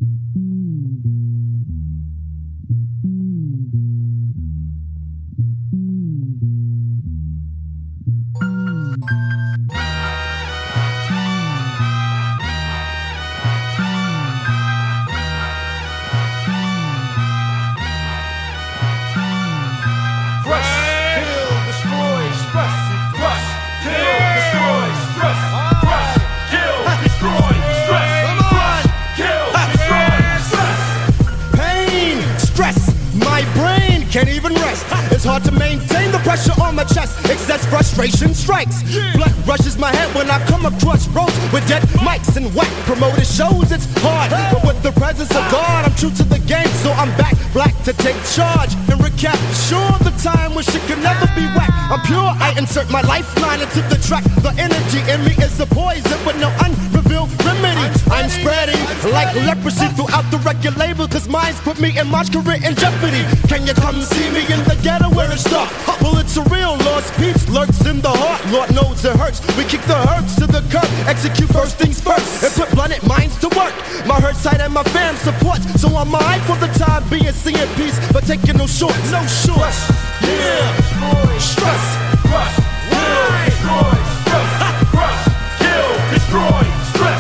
Can't even rest. It's hard to maintain the pressure on my chest. Excess frustration strikes. Blood rushes my head when I come across roads with dead mics and whack promoted shows. It's hard, but with the presence of God, I'm true to the game, so I'm back black to take charge and recap. Sure, the time when shit could never be whack. I'm pure. I insert my lifeline into the track. The energy in me is a poison with no unrevealed remedy. I'm spreading like leprosy throughout the record label, 'cause mine's put me and my career in jeopardy. Can you come see me in the ghetto where it's dark? Well, it's a real lost peeps lurks in the heart. Lord knows it hurts. We kick the herbs to the curb, execute first things first, and put blunted minds to work. My hurt side and my fam support, so I'm mine for the time being, seeing peace, but taking no shorts. No shorts. Yeah. Stress. Crush. Will. Destroy. Stress. Crush. Kill. Destroy. Stress.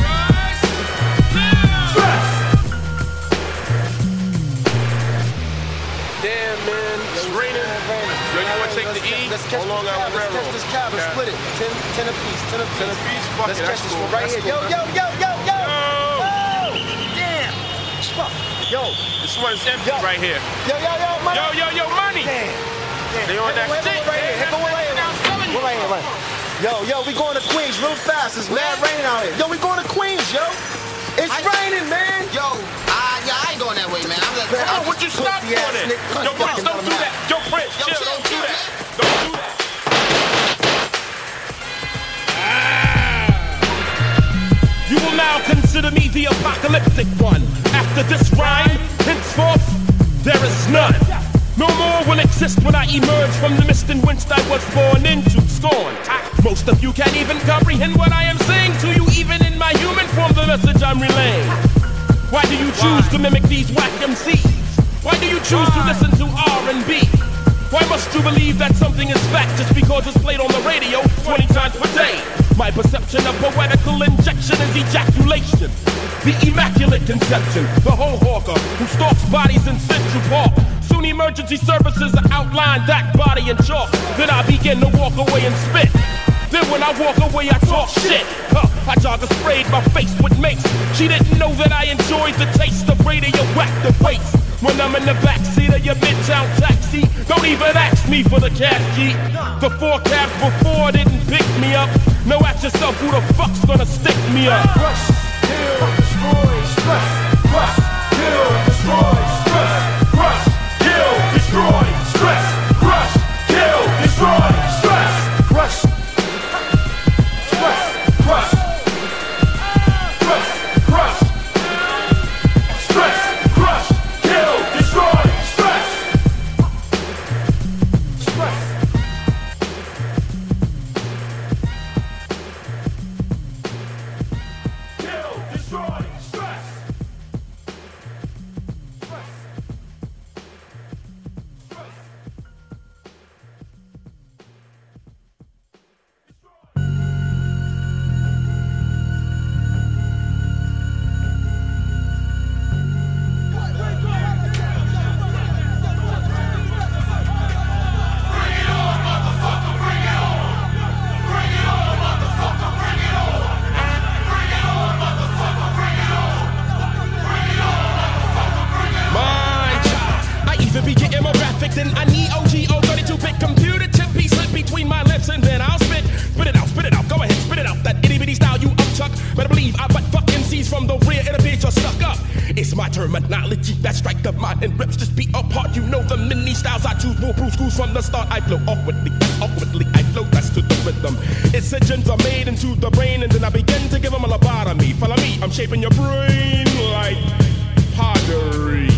Stress. Damn, man. It's raining. Yo, you want to take the E? Let's catch this cab and split it. 10 apiece. 10 apiece. 10 apiece? Fuck Let's it. catch this Cool. one right here. Yo. Damn. Fuck. Yo. This one's empty right here. Yo, money. Yo, money. Damn. They on that shit. Right here. Yo, we going to Queens real fast. It's mad rain out here. Yo, we going to Queens, yo. It's raining, man. Yo, I ain't going that way, man. Oh, would you stop doing it? Yo, Prince, don't do that. Yo, Prince, chill, don't do that. Don't do that. You will now consider me the apocalyptic one. After this rhyme, henceforth, there is none. No more will exist when I emerge from the mist in which I was born into scorn. Most of you can't even comprehend what I am saying to you, even in my human form, the message I'm relaying. Why do you choose to mimic these whack MCs? Why do you choose to listen to R&B? Why must you believe that something is fact just because it's played on the radio 20 times per day? My perception of poetical injection is ejaculation. The immaculate conception, the whole hawker who stalks bodies in Central Park. Soon emergency services outline that body in chalk. Then I begin to walk away and spit. Then when I walk away, I talk shit. I jogger sprayed my face with mace. She didn't know that I enjoyed the taste of radioactive waste. When I'm in the backseat of your midtown taxi, don't even ask me for the cash key. The 4 cabs before didn't pick me up. Now ask yourself, who the fuck's gonna stick me up? Crush, kill, destroy, stress. Crush, kill, destroy, stress. Crush, kill, destroy, stress. Crush, kill, destroy, stress. Crush. Crush. Stress. Crush. Kill. Destroy. Stress. Stress. Kill. Destroy. Stress. Then I need OGO 32-bit computer chip piece slip between my lips and then I'll spit it out, go ahead, spit it out. That itty bitty style you upchuck. Better believe I butt fuck MCs from the rear, it'll be you're stuck up. It's my terminology that strike the mind and rips this beat apart. You know the many styles I choose, bulletproof schools from the start. I flow awkwardly I flow that's to the rhythm. Incisions are made into the brain and then I begin to give them a lobotomy. Follow me, I'm shaping your brain like pottery.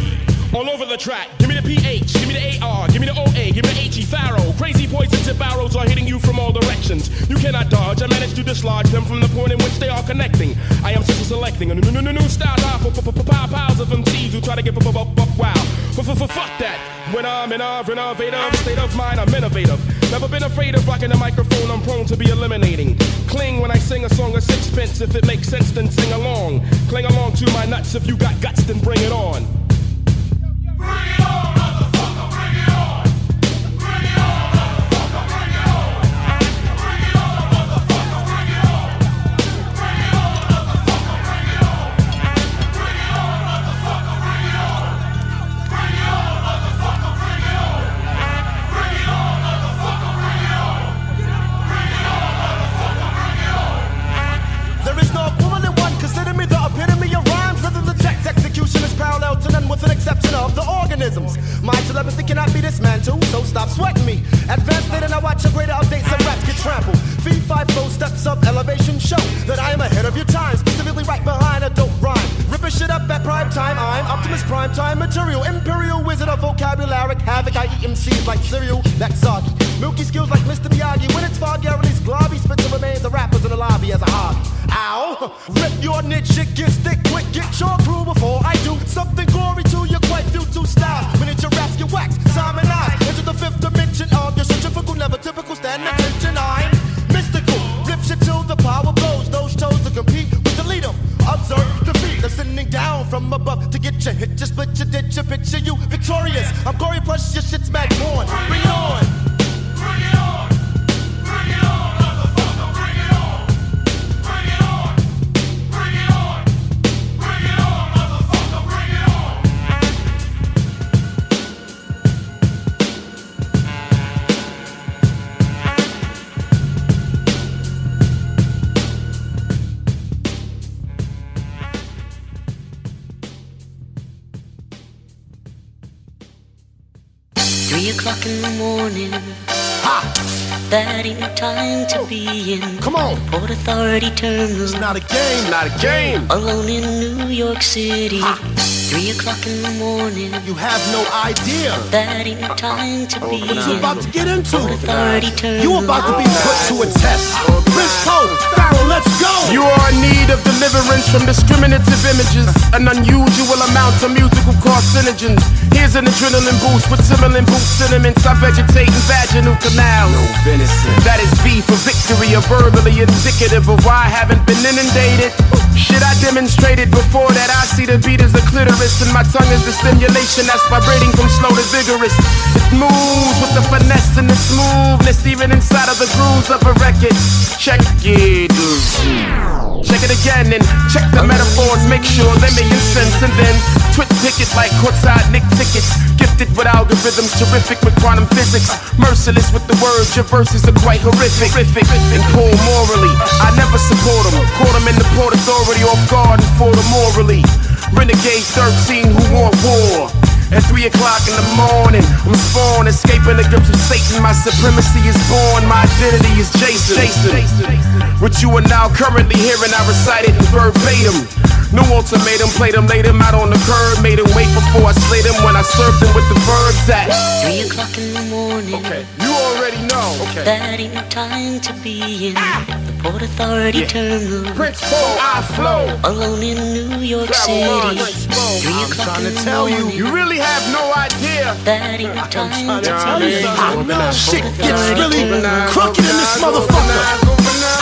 all over the track. Give me the PH, give me the AR, give me the OA, give me the HE, Pharaoh. Crazy poison tip arrows are hitting you from all directions. You cannot dodge, I managed to dislodge them from the point in which they are connecting. I am just selecting a new style for piles of MCs who try to get wow. Fuck that. When I'm in a renovative state of mind, I'm innovative. Never been afraid of rocking the microphone, I'm prone to be eliminating. Cling when I sing a song of sixpence. If it makes sense, then sing along. Cling along to my nuts. If you got guts, then bring it on. Bring it on, motherfucker, bring it on. Bring it on, motherfucker, bring it on. Bring it on, motherfucker, bring it on. Bring it on, motherfucker, bring it on. Bring it on, motherfucker, bring it on. Bring it on, motherfucker, bring it on. Bring it on, motherfucker, bring it on. Bring it on, motherfucker, bring it on. There is no equivalent one. Consider me the epitome of rhymes. Rhythm the text execution is parallel to none with an exception of the organisms. My telepathy cannot be dismantled, so stop sweating me. Advanced data, now watch a greater updates and raps get trampled. V5 steps of elevation show that I am ahead of your time. Specifically right behind a dope rhyme. Ripping shit up at prime time. I'm Optimus Prime time material. Imperial wizard of vocabulary. Havoc, I eat MCs like cereal. That's soggy. Milky skills like Mr. Miyagi. When it's foggy, I release globby. Spit the remains of rappers in the lobby as a hobby. Ow! Rip your niche, shit get thick quick. Get your crew before I do something gory to your quite futile style. Miniature raps get waxed. Simon I into the fifth dimension of your centrifugal, never typical. Stand attention, I'm mystical. Rip shit till the power blows. Those chose to compete with the leader. Observe defeat. Descending down from above to get your hit. Just split your ditch, your picture you victorious. I'm gory plus your shit's mad born. Bring it on. Bring it on. Bring it on, motherfucker, bring it on. Bring it on. Bring it on. Bring it on, motherfucker, bring it on. O'clock in the morning. Ha! That ain't no time to be in. Come on. Port Authority Terminal. It's not a game. Not a game. Alone in New York City. Ha! 3 o'clock in the morning. You have no idea That ain't no time to be what you in. about to get into. Port Authority Terminal. You about to be put to a test. Prince Pope, Pharaoh, let's go. You are in need of deliverance from discriminative images, an unusual amount of musical carcinogens. Here's an adrenaline boost with Timberland boots, sentiments. I vegetate in vaginal canals. No venison. That is V for victory, a verbally indicative of why I haven't been inundated. Shit, I demonstrated before that. I see the beat as a clitoris, and my tongue is the stimulation that's vibrating from slow to vigorous. It moves with the finesse and the smoothness, even inside of the grooves of a record. Check it. Check it again and check the metaphors, make sure they're making sense, and then pick it like courtside Nick tickets. Gifted with algorithms, terrific with quantum physics. Merciless with the words, your verses are quite horrific. And cold morally, I never support them. Caught them in the Port Authority off guard and fought them morally. Renegade 13 who want war. At 3 o'clock in the morning, I'm spawned, escaping the grips of Satan. My supremacy is born, my identity is Jason. What you are now currently hearing, I recite it in verbatim. No ultimatum, played him, laid him out on the curb, made him wait before I slayed him when I served him with the verbs at 3 o'clock in the morning. Okay, you already know. Okay. That ain't no time to be in the Port Authority Terminal. Prince Paul, I flow. Alone in New York City. 3 o'clock in the morning. You really have no idea. That ain't no time to be in Shit gets really crooked in this motherfucker.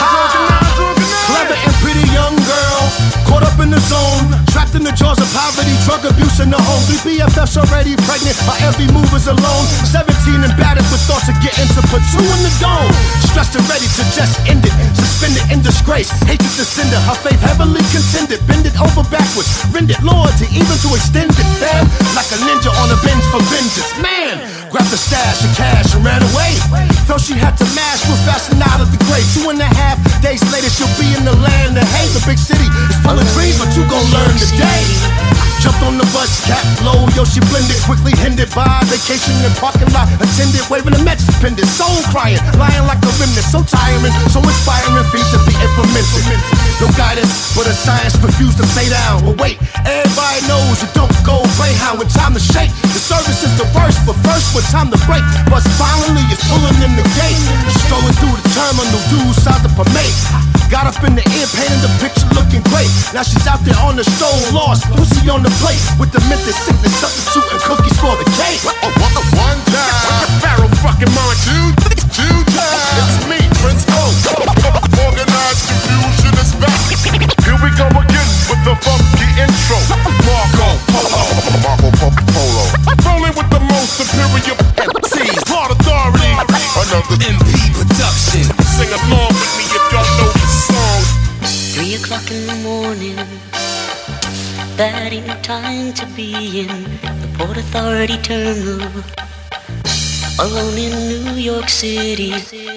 Clever and pretty young girl, caught up in the zone, trapped in the jaws of poverty, drug abuse in the home. 3 BFFs already pregnant, my every move is alone. 17 and battered with thoughts of getting to put 2 in the dome. Stressed and ready to just end it, suspended in disgrace. Hatred to send her, her faith heavily contended. Bend it over backwards, rend it loyalty, even to extend it, fam. Like a ninja on a binge for vengeance, man. Grabbed the stash of cash and ran away. Felt she had to mash, real fast and out of the grave. 2.5 days later, she'll be in the land of hate. The big city is full of dreams, but you gon' learn today. jumped on the bus, cap low, yo, she blended. Quickly hindered by vacation in parking lot. Attended, waving a match suspended. Soul crying, lying like a remnant. So tiring, so inspiring, things to be implemented. No guidance, but a science refused to stay down. But wait, everybody knows you don't go Greyhound with time to shake. The service is the worst, but first when time to break. Bus finally is pulling in the gate. Strolling through the terminal, dudes south of Pomade. Got up in the air, painting the picture looking great. Now she's out there on the stove, lost, pussy on the plate. With the mental sickness substitute and cookies for the cake. One time, Pharaoh fucking mind. Two times, it's me, Prince O. Organized confusion is back. Here we go again with the funky intro. Marco Polo. Rolling with the most superior MCs. Hard authority. Another MP production. Sing along with me if y'all know the song. 3 o'clock in the morning, that ain't time to be in the Port Authority terminal, alone in New York City.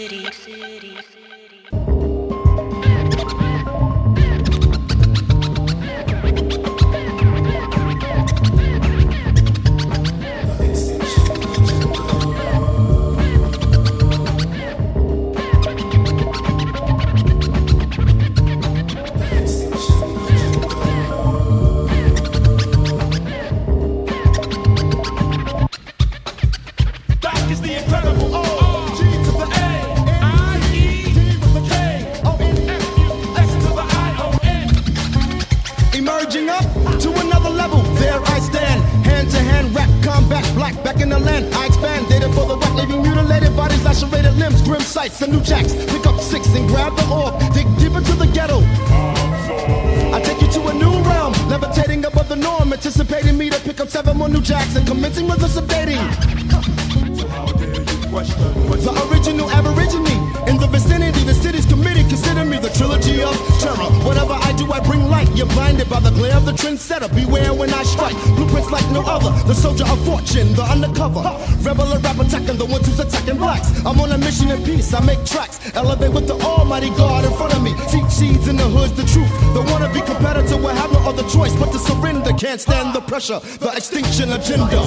The new jacks, pick up 6 and grab the orb. Dig deep into the ghetto. I take you to a new realm, levitating above the norm, anticipating me to pick up 7 more new jacks and commencing with a sedating. The original aborigine in the vicinity, the city's committee consider me the trilogy of terror. Whatever I do, I bring light. You're blinded by the glare of the trendsetter. Beware when I strike. Blueprints like no other. The soldier of fortune, the undercover rebel, a rap attacking the ones who's attacking blacks. I'm on a mission in peace. I make tracks, elevate with the Almighty God in front of me. Teach seeds in the hood's the truth. The wannabe competitor will have no other choice but to surrender. Can't stand the pressure. The extinction agenda.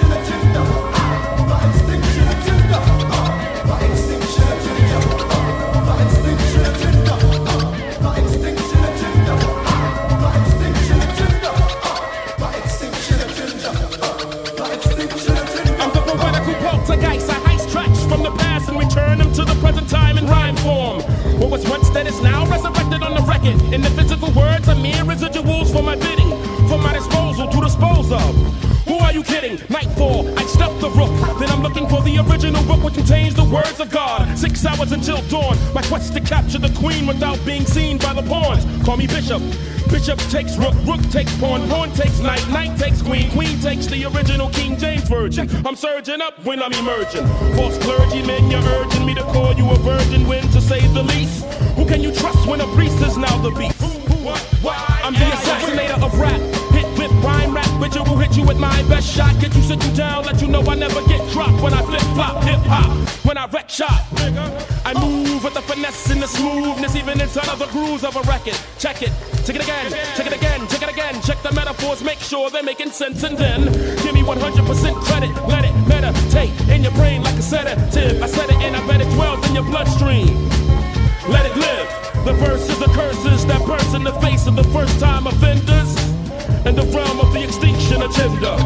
What was once dead is now resurrected on the record. In the physical words are mere residuals for my bidding, for my disposal to dispose of. Who are you kidding? Nightfall, I stuffed the rook. Then I'm looking for the original book which contains the words of God. 6 hours until dawn, my quest to capture the queen without being seen by the pawns. Call me Bishop. Bishop takes rook, rook takes pawn, pawn takes knight, knight takes queen, queen takes the original King James Version. I'm surging up when I'm emerging. False clergymen, you're urging me to call you a virgin when, to say the least. Who can you trust when a priest is now the beast? I'm the assassinator of rap. Hit with rhyme rap, bitch, will hit you with my best shot. Get you sitting down, let you know I never get dropped. When I flip flop, hip hop, when I wreck shot. I move with the finesse and the smoothness, even inside of the grooves of a record. Check it, check it again, check it again, check it again. Check the metaphors, make sure they're making sense, and then give me 100% credit. Let it meditate in your brain like a sedative. I said it and I bet it dwells in your bloodstream. Let it live. The verses are curses that burst in the face of the first time offenders in the realm of the extinction agenda.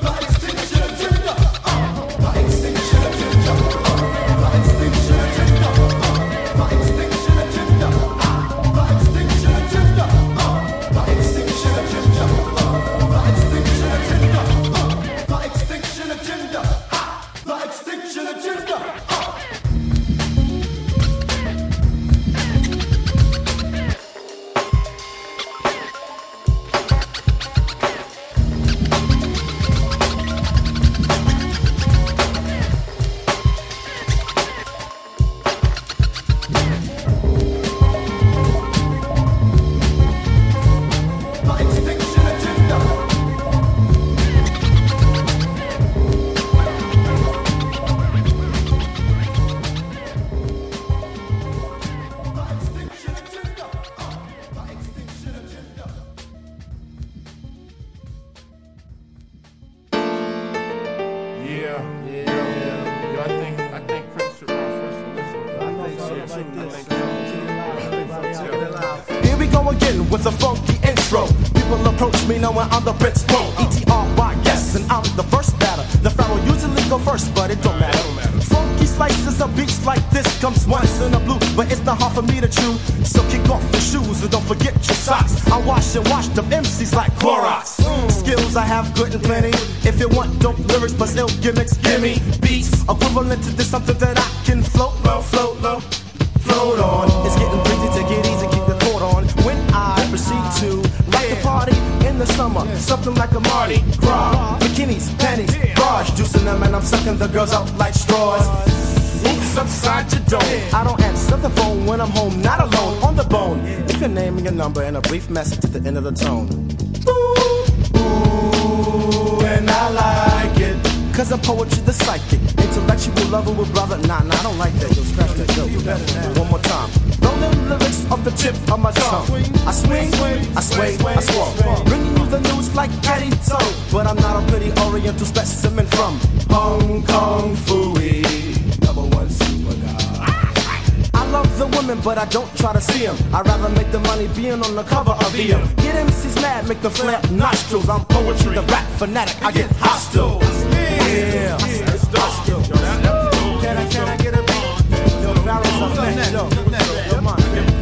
begin with a funky intro. People approach me knowing I'm the Prince Pro. ETR, yes, and I'm the first batter. The pharaoh usually go first, but it don't matter. Funky slices of beats like this comes once in a blue, but it's not hard for me to chew. So kick off your shoes and don't forget your socks. I wash and wash them MCs like Clorox. Skills I have good and plenty. If you want dope lyrics plus ill gimmicks, gimme beats equivalent to this, something that I can float low, float low, float on. It's getting breezy, take it easy, keep the coat on. When I proceed to rock the party in the summer, something like a Mardi Gras. Bikinis, panties, bras, juicing them and I'm sucking the girls up like straws. Oops, upside your dome. I don't answer the phone when I'm home, not alone, on the bone. Leave your name and your number and a brief message at the end of the tone. Ooh, ooh, and I like it. Cause I'm poetry the psychic, intellectual lover with brother. Nah, I don't like that. Yo, scratch that. Yo, one more time. Rolling lyrics off the tip of my tongue. I swing, I sway, I swirl. Bringing you the news like Patty Toe. But I'm not a pretty oriental specimen from Hong Kong Phooey. #1 super guy. I love the women, but I don't try to see them. I'd rather make the money being on the cover of VM. Get MCs mad, make them flare nostrils. I'm poetry, the rap fanatic. I get hostile. Yeah, hostile. Can I get a beat? Yo, Pharaoh's up next. Yo, come on.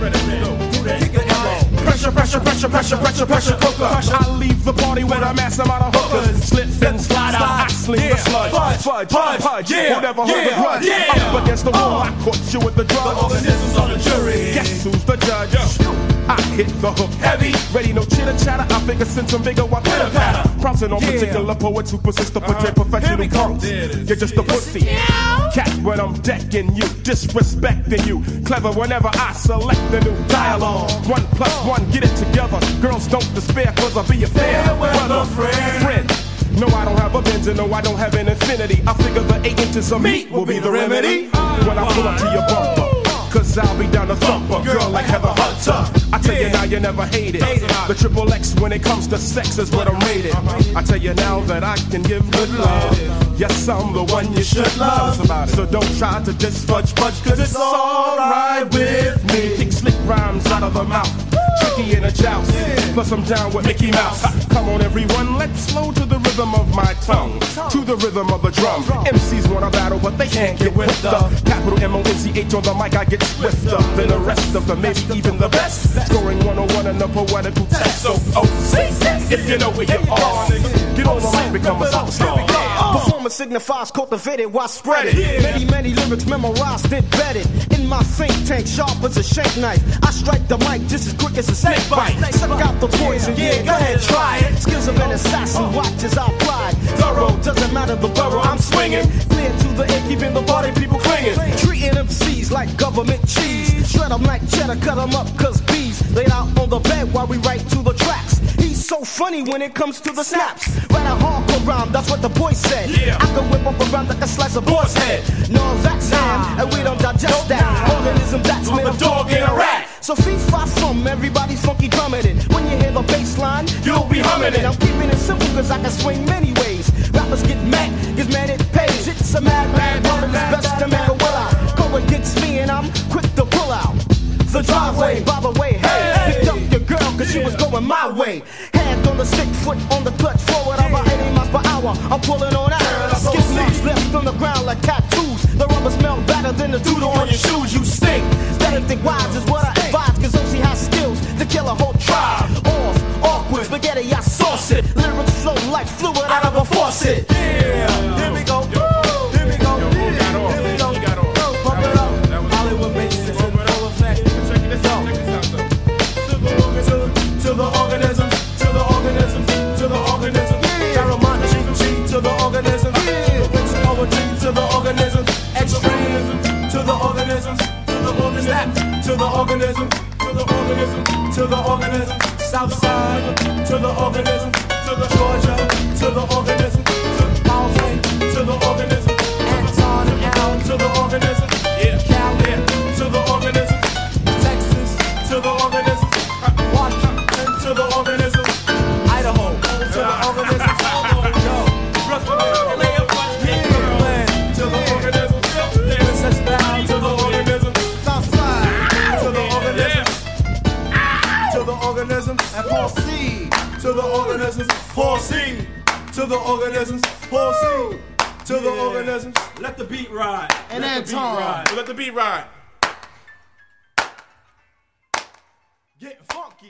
Pressure cooker. I leave the party with a mass amount of hookers. Slip and slide out, I sling the sludge. Fudge, who never heard the grudge? Up against the wall, I caught you with the drug. Organisms on the jury. Guess who's the judge? I hit the hook heavy, ready, no chitter chatter. I figure since I'm bigger, I pitter patter. Pouncing on particular poets who persist to portray professional punks. You're just a pussy cat when I'm decking you, disrespecting you. Clever whenever I select the new dialogue. 1+1, get it together. Girls don't despair, cause I'll be a fair weather friend. No, I don't have a Benz and no, I don't have an Infinity. I figure the 8 inches of meat will be the remedy when I pull up to your bumper. Cause I'll be down to thump a girl like Heather Hunter. I tell you now, you never hate it. The triple X when it comes to sex is what I'm rated. I tell you now that I can give good love. Yes, I'm the one you should love. So don't try to disfudge, cause it's alright with me. Kick slick rhymes out of the mouth. Tricky in a joust. Plus I'm down with Mickey Mouse. Come on everyone, let's flow to the rhythm of my tongue. To the rhythm of the drum. MCs wanna battle, but they can't get with the capital M-O-N-C-H on the mic. I get swifter than the rest of them, maybe even the best. Scoring 101 in the poetical test. So, if you know where you are, get on the mic, become a superstar. Performance signifies cultivated, why spread it? Many lyrics memorized, did bedded. In my think tank, sharp as a shank knife. I strike the mic just as quick as a snake bite. Suck out the poison, yeah, go ahead, try it. Skills of an assassin, watch as I apply. Thorough, doesn't matter the borough, I'm swinging. Clear to the end, keeping the party people clinging. Treating MCs like government cheese. Shred them like cheddar, cut them up, cause bees laid out on the bed while we write to the tracks. He's so funny when it comes to the snaps. Write a hardcore rhyme, that's what the boy said. I can whip up around like a slice of boar's head. No, that's ham, and we don't digest that. Organism that's made of dog and a rat. So fee-fi from everybody's funky drumming it. When you hear the bass line, you'll be humming it. I'm keeping it simple cause I can swing many ways. Rappers get mad it pays. It's a mad world, it's best to make a will out. Go against me and I'm quick to pull out the driveway, by the way, hey. Picked up your girl cause she was going my way. Hand on the stick, foot on the clutch, forward about 80 miles per hour. I'm pulling on out. Skip marks left on the ground like tattoos. The rubber smell better than the doodle on your shoes. You stink. Better think wise is what I advise, cause OC has skills to kill a whole tribe. Awkward, spaghetti, I sauce it. Lyrics flow like fluid out of a faucet. Yeah, here we go. Here we go. Here we go. Pump it up. Hollywood makes this in full effect. To the organism, to the organism, to the organism. Paramount G to the organism. Poetry to the organism. Extremism to the organism. Snap to the organism. To the organism. To the organism. Southside to the organism. To the Georgia to the organism. To Alvin to the organism. Anton and Al to the organism. Cali to the organism. Texas to the organism. Washington to the organism. Idaho to the organism. Brooklyn to the organism. Princess Down to the organism. Southside to the organism. To the organism. to the organisms, pulsing, to the organisms, pulsing, to the organisms. Let the beat ride. And Let the beat Anton. ride. Let the beat ride. Get funky.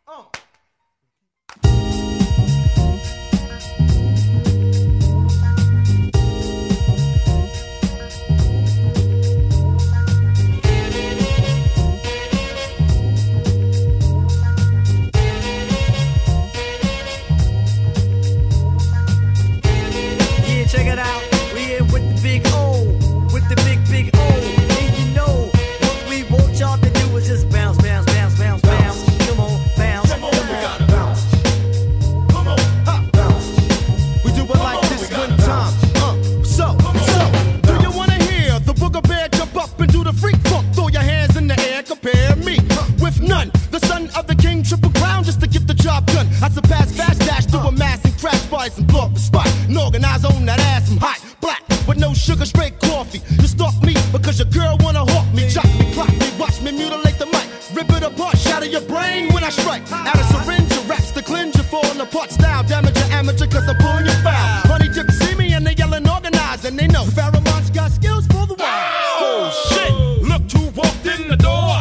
Yeah, check it out. We in with the big O, with the big O. And you know what we want y'all to do is just bounce, bounce, bounce, bounce, bounce. Come on, bounce, come on. Come on, bounce. We do it like this one time. So, do you wanna hear the booger bear jump up and do the freak funk? Throw your hands in the air, compare me with none. The son of the king, triple crown, just to get the job done. I surpass fast dash through a mass and crash bodies and blow up the spot. And organize on that ass, I'm hot, black, with no sugar, straight coffee. You stalk me because your girl wanna hawk me, chop me, clock me, watch me mutilate the mic, rip it apart, shatter your brain when I strike. Out of syringe, your raps to cleanse you, falling apart style, damage your amateur cause I'm pulling you foul. Honey dip see me and they yelling organized and they know Pharaoh's got skills for the wild. Oh shit! Look who walked in the door.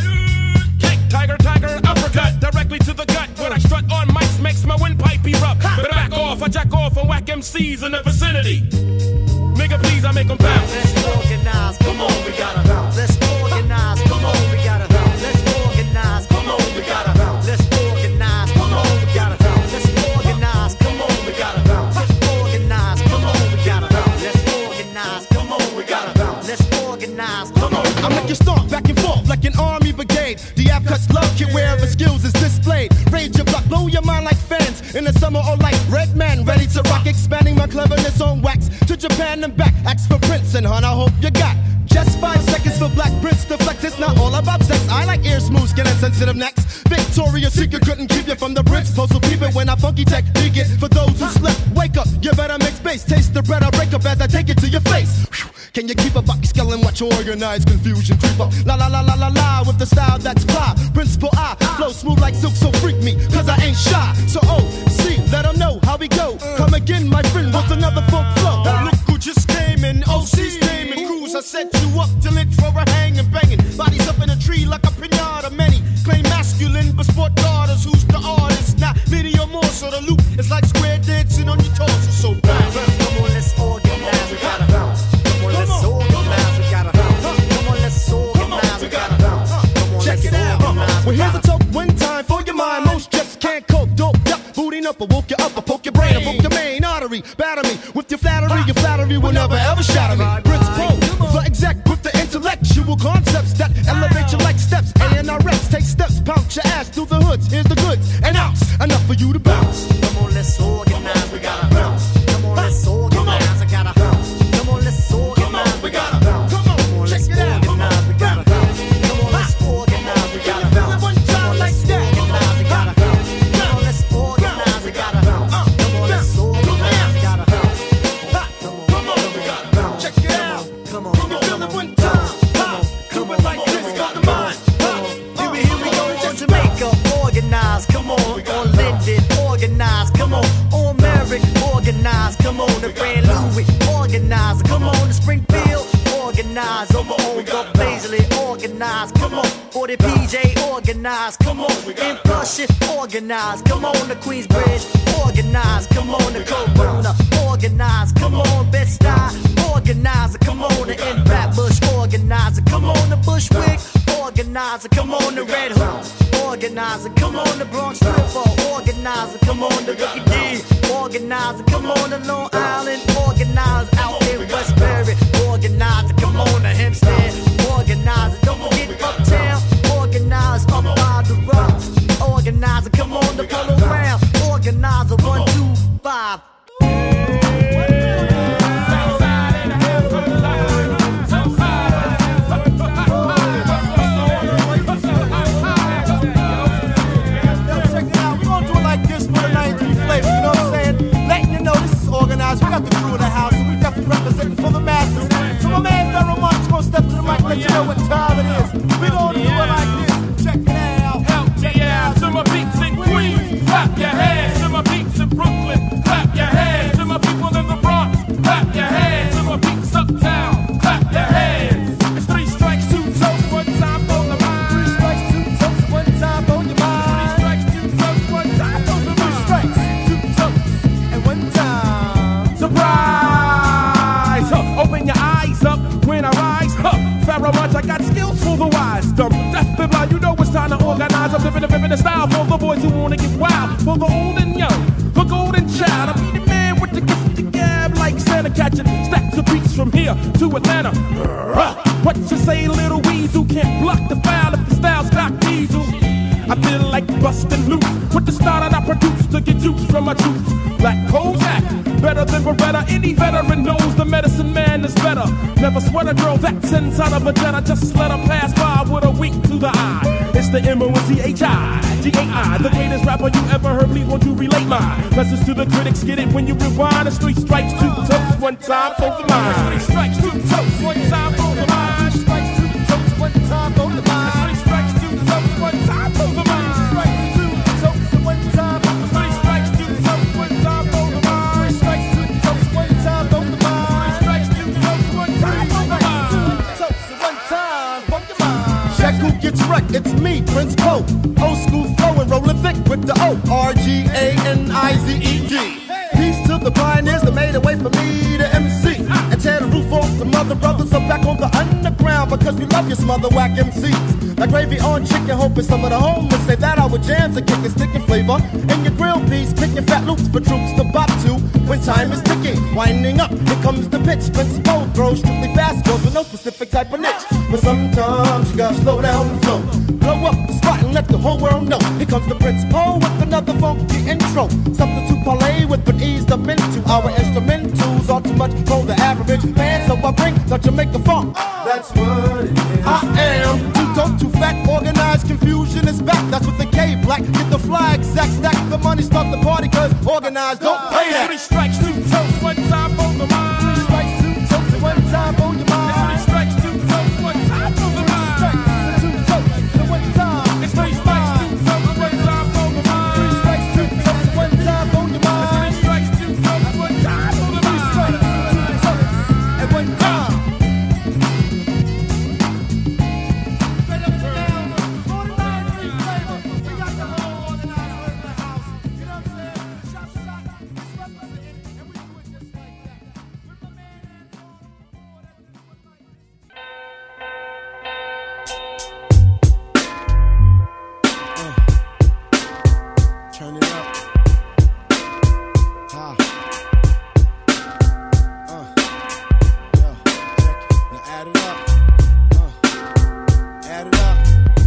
Kick, tiger, uppercut directly to the gut. When I strut on mics, makes my windpipe erupt. But back off, I jack off and whack MCs in the vicinity. Nigga, please, I make them bounce. Let's organize, come on, we gotta bounce. Let's organize, come on, we gotta bounce. Let's organize, come on, we gotta bounce. Let's organize, come on, we gotta bounce. Let's organize, come on, we gotta bounce. Let's organize, come on, we gotta bounce. Let's organize, come on, we gotta bounce. Let's organize, come on. I make you stomp back and forth like an army brigade. The app cuts love kit wherever skills is displayed. Rage your block, blow your mind like fans. In the summer or like Red Man, ready to rock, expanding my cleverness on wax. To Japan and back, ask for Prince and Hun, I hope you got just 5 seconds for Black Prince to flex. It's not all about sex, I like ear smooth skin and sensitive necks. Victoria's Secret couldn't keep you from the bricks. Post will keep it when I funky technique it. For those who slept, wake up, you better make space. Taste the bread I break up as I take it to your face. Whew. Can you keep a buck skull and watch your organized confusion creep up? La la la la la la, with the style that's fly. Principal I, flow smooth like silk, so freak me, cause I ain't shy. So see, let them know how we go. Come again, my friend, with another funk flow. Look who just came in, OC's name and cruise. I set you up till it's for a hanging, banging. Bodies up in a tree like a pinata. Many claim masculine, but sport daughters. Who's the artist? Not video more, so the loop is like square dancing on your torso. So bounce. Come on, let's organize, we gotta bounce. Come on, let's organize, we gotta bounce. Come on, let's organize, we gotta bounce. Come on, check it out. Well, here's a talk one time for your mind. Most just can't cope, dope, yup, booting up, I woke you up, I poke your brain, I poke your main artery, batter me with your flattery. Your flattery will never ever shatter me. Prince Pro, the exec with the intellectual concepts that elevate you like steps. A&RX, take steps, pounce your ass through the hoods. Here's the goods and outs, enough for you to bounce. Come on, let's organize, we gotta bounce. Come on, let's organize, I gotta bounce. Come on, let's organize, we gotta bounce. Come on, let's organize, we gotta bounce. Come on, let's organize, we gotta bounce. Come on, let's organize, we gotta bounce. Come on, let's organize, we gotta bounce. Come on, let's organize, we gotta bounce. Come on, we gotta bounce. Check it out. Come on, Can you feel it one time? Do it like this, got the mind. Here we go on Jamaica, organize, come on Linden, organize, come on Merrick, organize, come on the Grand Louis, organize, come on to Springfield, organize, over on the Paisley, organize, come on for the PJ, organize, come on in Flushing, organize, come on the Queensbridge, organize, come on the Corona, organize, come on Bed-Stuy, organize, come on in Flatbush, organize, come on the Bushwick, organizer, come on the Red Hook, organizer, come on the Bronx River, organizer, come on the Ricky D, organizer, come on the Long Island, organizer out there in Westbury, organizer, come on the Hempstead, organizer, don't forget Uptown, organizer up by the Rock, organizer, come on the Polo Ground, organizer 125. We got the crew in the house, and we definitely representing for the masses. So my man Pharaoh Monch gonna step to the mic, let you know what time it is. We gonna do it like this. Check it out. Help me out to my beats and queens. Clap your hands. garage. I got skills for the wise, dumb, deaf, and blind. You know it's time to organize. I'm living the style for the boys who wanna get wild, for the old and young, the golden child. I'm the man with the gift to gab, like Santa catching stacks of beats from here to Atlanta. What you say, little weasel? Can't block the foul if the style's got diesel. I feel like busting loose with the style that I produce to get juice from my troops. Black Kojak, better than Beretta. Any veteran knows the medicine man is better. Never sweat a girl that's inside of a Jetta. Just let her pass by with a wink to the eye. It's the M-O-C-H-I-G-A-I, the greatest rapper you ever heard. Please won't you relate my message to the critics? Get it when you rewind. It's 3 strikes, 2 toes, 1 time for the mind. 3 strikes, 2 toes, 1 time for the mind. 3 strikes, 2 toes, 1 time for the mind. 3 strikes, 2 toes, 1 time for the mind. 3 strikes, 2 toes, 1 time for the mind. 3 strikes, 2 toes, 1 time for the mind. 3 strikes, 2 toes, 1 time for the mind. 3 strikes, 2 toes, 1 time for the mind. 2 toes, 1 time for the mind. Check who gets wrecked, it's me, Prince Poe. Old school flowing, rolling thick with the O. R-G-A-N-I-Z-E-D. Peace to the pioneers that made a way for me to MC. And tear the roof off the mother brothers are back on the underground because we love your smother whack MCs. Like gravy on chicken, hoping some of the homeless say that our jams are kicking, sticking flavor. In your grill piece, picking fat loops for troops to bop to when time is ticking. Winding up, here comes the pitch. Prince Poe throws strictly fast goes with no specific type of niche. But sometimes you gotta slow down the flow. Blow up the spot and let the whole world know. Here comes the Prince Poe with another funky intro. Something to parlay with but eased up into. Our instrumentals are too much for the average man, so I bring the Jamaica funk. That's what it is. I am too dope, too fat, organized confusion is back. That's what the K black. Get the flag, Zach, stack the money, start the party, cause organized don't play that. 3 strikes, 2 toes, 1 time for the mind. 3 strikes, 2 toes, 1 time for your mind. 3 strikes, 2 toes, 1 time for the mind. 2 toes, 1 time. It's 3 strikes, 2 toes, 1 time for the mind. 3 strikes, 2 toes, 1 time for your mind. 3 strikes, 2 toes, 1 time for the mind. 3 strikes, 2 toes, and 1 time. Turn it up. Yeah, check it. Now add it up. Add it up.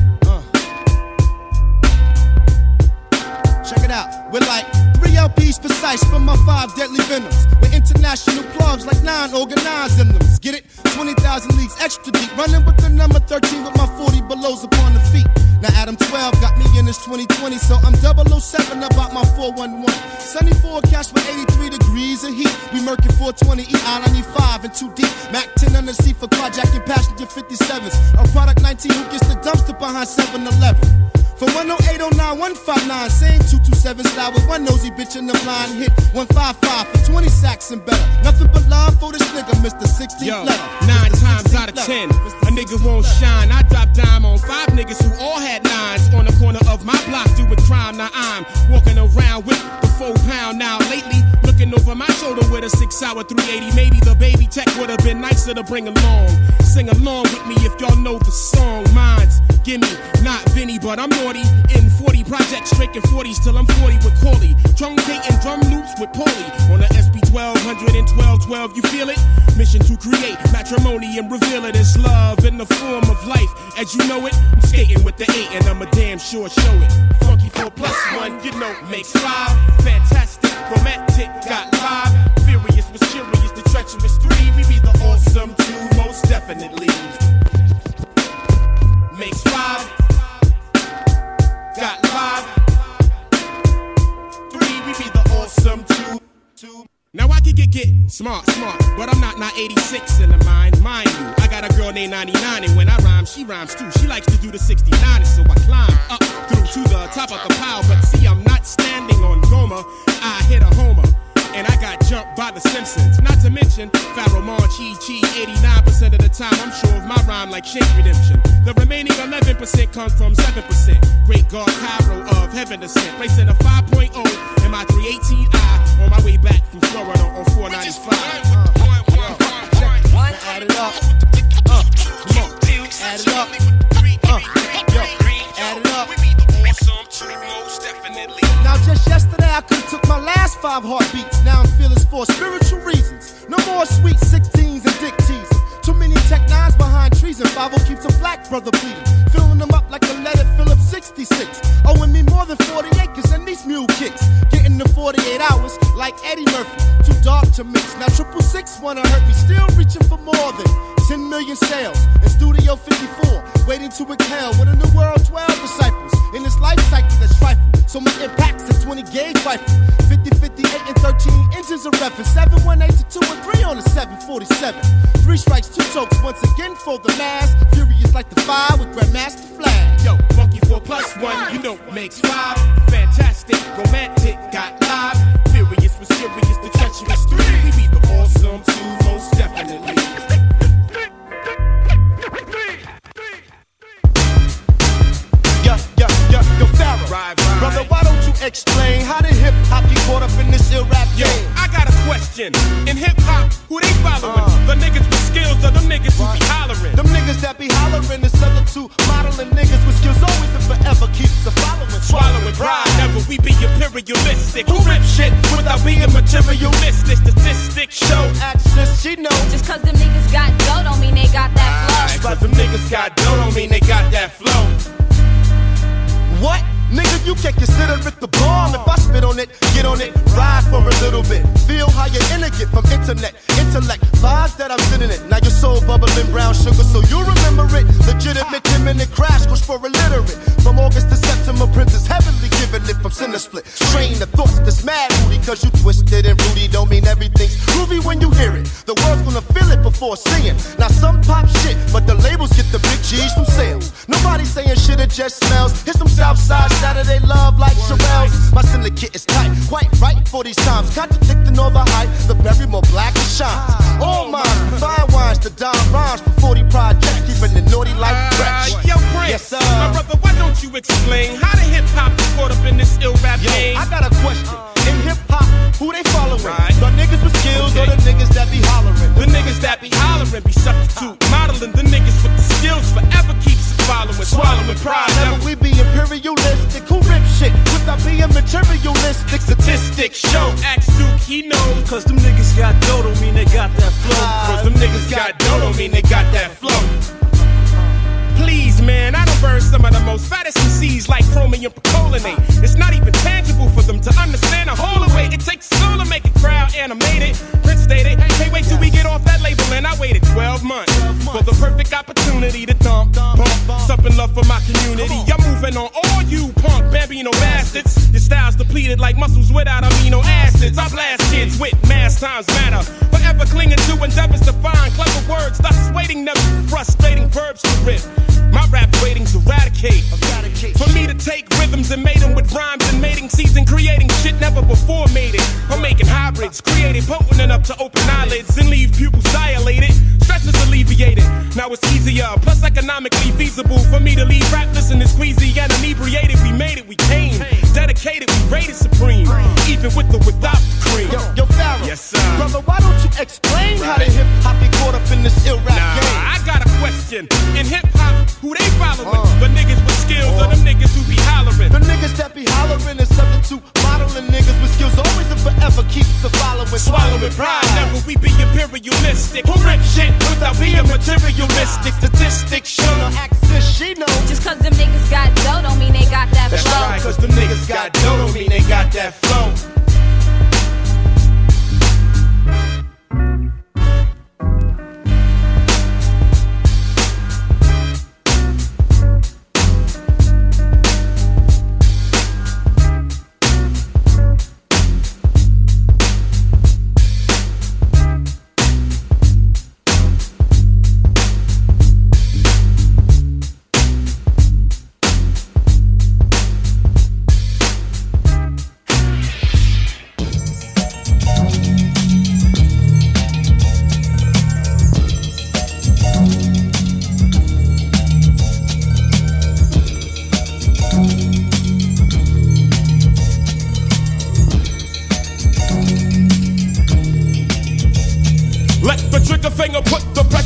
Check it out. We're like 3 LPs precise from my 5 deadly venoms. We're international clubs like 9 organized in them. Get it? 20,000 leagues extra deep. Running with the number 13 with my 40 belows upon the feet. Now Adam 12 got me in this 2020, so I'm 007 about my 411. Sunny forecast with 83 degrees of heat. We murking 420 E-I-95 and 2 deep. Mac 10 under the seat for carjacking passenger 57s. A product 19 who gets the dumpster behind 7-Eleven. From 108, 09, 159, same 227 style with one nosy bitch in the blind hit. 155 for 20 sacks and better. Nothing but love for this nigga, Mr. 16th Yo, letter. 9 times out of 10, a nigga won't shine. I drop dime on 5 niggas who all had 9s on the corner of my block doing crime. Now I'm walking around with the 4 pound. Now lately, looking over my shoulder with a 6-hour 380. Maybe the baby tech would have been nicer to bring along. Sing along with me if y'all know the song. Mine's Gimme, not Vinny, but I'm naughty. In 40 projects, striking 40s till I'm 40 with Corley. Truncating drum loops with Paulie. On the SB 1200 and 1212, you feel it? Mission to create matrimony and reveal it as love in the form of life. As you know it, I'm skating with the 8 and I'm a damn sure show it. Funky 4 plus 1, you know, makes 5. Fantastic, romantic, got 5. Furious, mysterious, the treacherous 3. We be the awesome 2, most definitely. Makes 5. Got 5. 3, we be the awesome 2. Now I could get smart, but I'm not 86 in the mind you. I got a girl named 99 and when I rhyme, she rhymes too. She likes to do the 69 so I climb up through to the top of the pile. But see, I'm not standing on Goma, I hit a homer. And I got jumped by the Simpsons. Not to mention Pharaoh Mon, Chi. 89% of the time I'm sure of my rhyme like Shank Redemption. The remaining 11% comes from 7%. Great God Cairo of heaven descent. Racing a 5.0 in my 318i on my way back from Florida on 495. Add it up. Come on. That's 5 heartbeats, now I'm feeling for spiritual reasons. No more sweet 16s and dick teasing. Too many tech nines behind trees, and 5-0 keeps a black brother bleeding. Filling them up like a leaded Phillips 66. Owing me more than 40 acres and these mule kicks. Getting the 48 hours like Eddie Murphy. Too dark to mix. Now 666 wanna hurt me. Still reaching for more than 10 million sales. In Studio 54, waiting to exhale. With a new world, 12 disciples. In this life cycle that's trifle. So my impact's a 20 gauge rifle. 50, 58, and 13 engines of reference. 718 to 2 and 3 on the 747. 3 strikes, 2 chokes, once again for the mass. Furious like the 5 with Grandmaster Flash. Yo, funky 4 plus 1, you know makes 5. Fantastic, romantic, got live. Furious, mysterious, the treacherous 3. We be the awesome 2, most definitely. Yo, Pharaoh. Brother, why don't you explain how did hip hop get caught up in this ill rap game? Yo, I got a question. In hip hop, who they following? The niggas with skills or them niggas who be hollering? Them niggas that be hollering is other 2 modeling niggas with skills always and forever keeps a following. Swallowing pride, never we be imperialistic. Who rip shit without being materialistic? Statistics show access, she know. Just cause them niggas got dough don't mean they got that flow. Cause them niggas got dough don't mean they got that flow. What? Nigga, you can't consider it the bomb. If I spit on it, get on it, ride for a little bit. Feel how your inner get from intellect. Vibes that I'm sitting in. Now your soul bubbling brown sugar, so you remember it. Legitimate 10-minute crash course for illiterate. From August to September, Princess heavenly giving it from Center Split. Train the thoughts that's mad Rudy, cause you twisted and Rudy don't mean everything's groovy when you hear it. The world's gonna feel it before seeing. Now some pop shit, but the labels get the big G's from sales. Nobody saying shit, it just smells. Here's some Southside Saturday love like Sherelle's. My syndicate is tight, quite right for these times. Contradicting all the hype, the berry more black and shines. All mine, fine wines to dime rhymes for 40 projects, keeping the naughty like fresh. Yo, Prince, yes, sir. My brother, why don't you explain how the hip hop is caught up in this ill rap game? I got a question. In hip hop, who they following? Right. The niggas with skills or the niggas that be hollering? The niggas that be hollering be substitute modeling. The niggas with the skills forever keeps it following. Swallowing pride. Never we be imperialistic. Who rip shit without being materialistic? Statistics show act Duke, he knows. Cause them niggas got dough don't mean they got that flow. Cause them niggas got dough don't mean they got that flow. Please, man, I done burned some of the most fattest MCs like chromium percolinate. It's not even tangible for them to understand the whole away. It takes soul to make a crowd animated. Prince stated, can't wait till we get off that label, and I waited 12 months for the perfect opportunity to pump something love for my community. I'm moving on all you punk Bambino bastards. Your style's depleted like muscles without amino acids. I blast kids with mass times matter. Forever clinging to endeavors to find clever words, thus waiting never frustrating verbs to rip. My rap ratings eradicate. For me to take rhythms and mate them with rhymes and mating season, creating shit never before made it. I'm making hybrids, created potent enough to open eyelids and leave pupils dilated. Stress is alleviated, now it's easier, plus economically feasible for me to leave rap listening squeezy and inebriated. We made it, we came, dedicated, we rated supreme, even with or without the cream. Yo, Pharaoh, yes sir. Brother, why don't you explain how the hip hop get caught up in this ill rap game? I got a question. In hip hop, who they following? The niggas with skills or them niggas who be hollering? The niggas that be hollering is substitute modeling. Niggas with skills always and forever keeps a following. Swallowing pride, never we be imperialistic. Who rip shit without being materialistic? Statistics show no access, she know. Just cause them niggas got dough don't mean they got that That's flow. That's right, cause them niggas got dough don't mean they got that flow.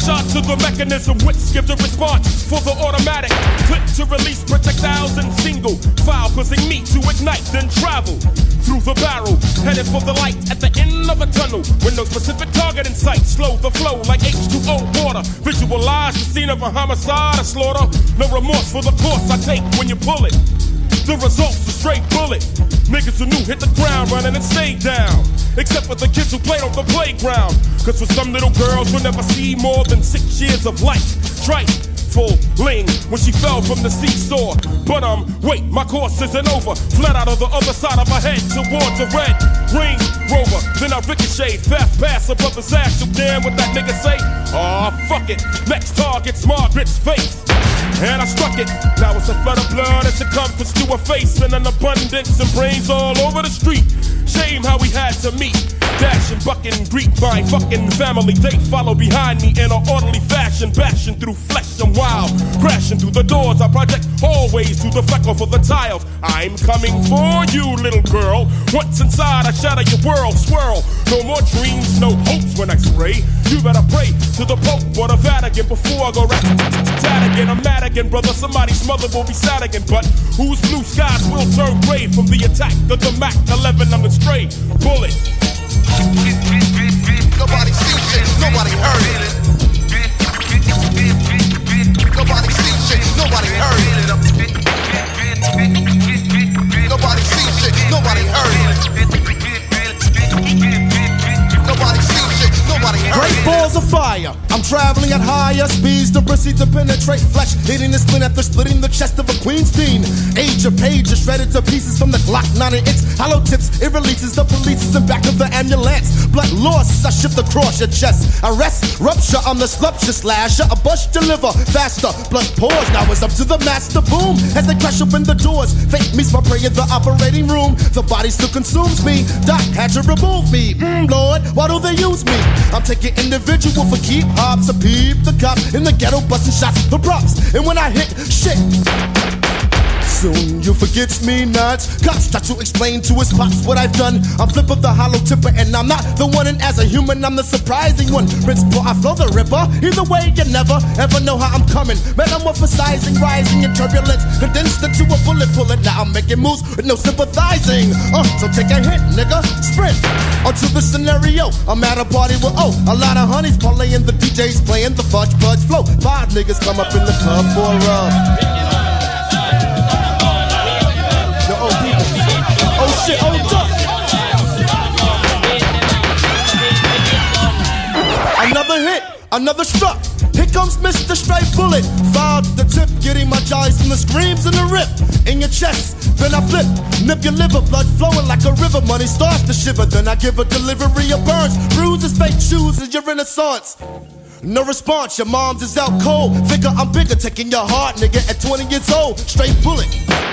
Shot to the mechanism, which gives a response for the automatic. Click to release projectiles in single file, causing me to ignite, then travel through the barrel, headed for the light at the end of a tunnel. With no specific target in sight, slow the flow like H2O water. Visualize the scene of a homicide, a slaughter. No remorse for the course I take when you pull it. The result's a straight bullet. Niggas who knew hit the ground running and stayed down. Except for the kids who played on the playground. Cause for some little girls you'll never see more than 6 years of life. Trifling when she fell from the seesaw. But wait, my course isn't over. Fled out of the other side of her head towards a red Range Rover. Then I ricocheted, fast past a brother's ass. You damn what that nigga say? Aw, fuck it. Next target's Margaret's face. And I struck it. Now it's a flood of blood and circumference to her face, and an abundance and brains all over the street. Shame how we had to meet. Dash and buck and greet my fucking family. They follow behind me in an orderly fashion, bashing through flesh and wild, crashing through the doors. I project hallways through the freckle for the tiles. I'm coming for you, little girl. Once inside, I shatter your world, swirl. No more dreams, no hopes when I spray. You better pray to the Pope or the Vatican before I go rat again. I'm mad again, brother. Somebody's mother will be sad again. But whose blue skies will turn gray from the attack of the Mac 11 on the stray bullet? Nobody sees shit, nobody heard it. Nobody sees shit, nobody heard it. Nobody sees shit, nobody heard it. Nobody sees shit, nobody heard it. Great balls of fire. I'm traveling at higher speeds to proceed to penetrate flesh, hitting the spleen after splitting the chest of a queen's teen. Age of pages shredded to pieces from the Glock 9 and its hollow tips. It releases the police in back of the ambulance. Blood loss, I shift across your chest. Arrest, rupture, I'm the slupture slasher. I bust your liver faster. Blood pours, now it's up to the master. Boom, as they crash open the doors. Fate meets my prey in the operating room. The body still consumes me. Doc had to remove me. Lord, why do they use me? I'm taking individual for keep hops. A peep the cop in the ghetto busting shots for props. And when I hit shit, soon you forget me not. Cops start to explain to his pops what I've done. I'm flip of the hollow tipper and I'm not the one. And as a human I'm the surprising one. Principal, I flow the ripper. Either way you never ever know how I'm coming. Metamorphosizing, rising in turbulence, condensed into a bullet bullet. Now I'm making moves with no sympathizing. So take a hit, nigga, sprint onto the scenario. I'm at a party with a lot of honeys parlaying. The DJs playing the fudge flow. 5 niggas come up in the club for a Oh shit, hold up. Another hit, another struck. Here comes Mr. Straight Bullet. Filed the tip, getting my jollies from the screams and the rip in your chest. Then I flip, nip your liver, blood flowing like a river. Money starts to shiver, then I give a delivery of burns. Bruises, fake shoes, is your renaissance. No response, your mom's is out cold. Figure I'm bigger, taking your heart, nigga, at 20 years old. Straight Bullet.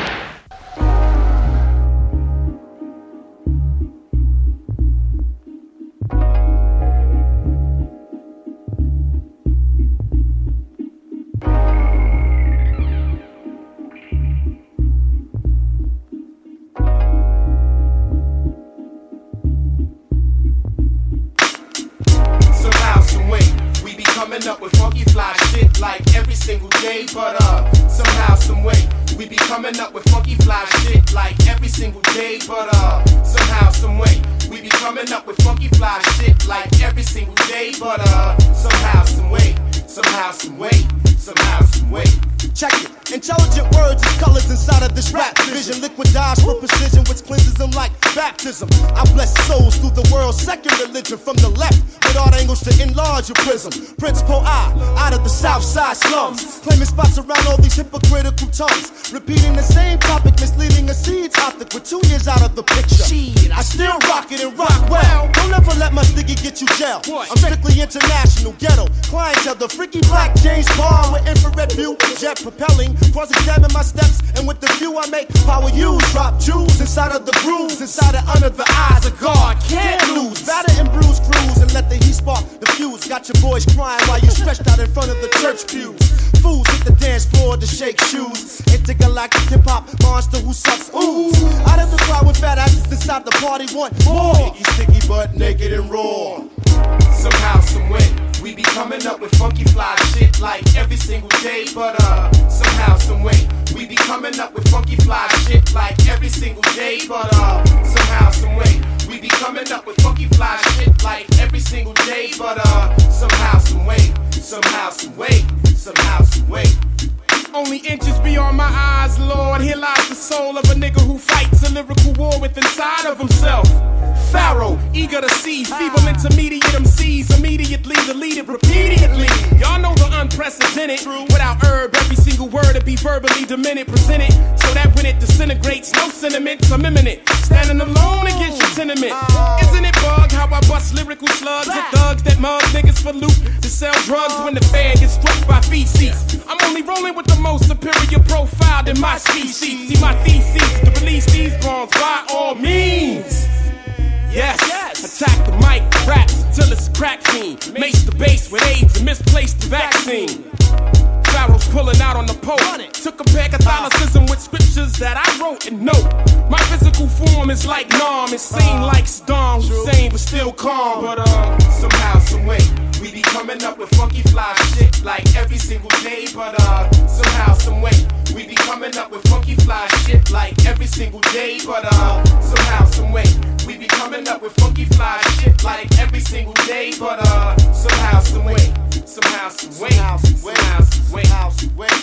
Up with funky fly shit like every single day, but somehow, some way we be coming up with funky fly shit like every single day, but somehow, some way we be coming up with funky fly shit like every single day, but somehow, some way, somehow, some way, somehow, some way. Check it. Intelligent words and colors inside of this rap vision. Liquidize for precision, which cleanses them like baptism. I bless souls through the world's second religion. From the left, with art angles to enlarge your prism. Prince Po-I, out of the south side slums, claiming spots around all these hypocritical tongues. Repeating the same topic, misleading a seeds optic with 2 years out of the picture. Shit, I still rock it and rock well. Don't ever let my sticky get you jail. I'm strictly international, ghetto clientele. The freaky black James Bond with infrared view, jet propelling. Cross-examine my steps, and with the view I make, power use, drop jewels inside of the grooves, inside and under the eyes of God. Can't lose, batter and bruise crews, and let the heat spark the fuse. Got your boys crying while you stretched out in front of the church pews. Fools hit the dance floor to shake shoes. Intergalactic hip-hop monster who sucks ooh. Out of the crowd with fat asses inside the party want more. Sticky, sticky, but naked and raw. Somehow, some way, we be coming up with funky day, but somehow, some way, we be coming up with funky fly shit like every single day, but somehow, some way, we be coming up with funky fly shit like every single day, but somehow, some way, somehow, some way, somehow, some way. Only inches beyond my eyes, Lord. Here lies the soul of a nigga who fights a lyrical war with inside of himself. Pharaoh, eager to see feeble intermediate MCs immediately deleted repeatedly. Y'all know the unprecedented. Without herb, every single word to be verbally demented, presented so that when it disintegrates, no sentiments are imminent. Standing alone against your tenement. Isn't it bug how I bust lyrical slugs at thugs that mug niggas for loot to sell drugs when the fan gets struck by feces? I'm only rolling with the most superior profile than my species. See my thesis to release these bombs by all means. Yes, attack the mic, raps until it's a crack fiend. Mace the bass with AIDS and misplaced the vaccine. Pharaoh's pulling out on the pole. Took a pair of Catholicism with scriptures that I wrote and note. My physical form is like Nam, it seemed like Saddam Hussein, but still calm. But somehow, some way, we be coming up with funky fly shit like every single day. But somehow, some way, we be coming up with funky fly shit like every single day. But somehow, some way, we be coming up with funky fly shit like every single day. But somehow, some way, somehow, some way, somehow, some way, somehow, some way,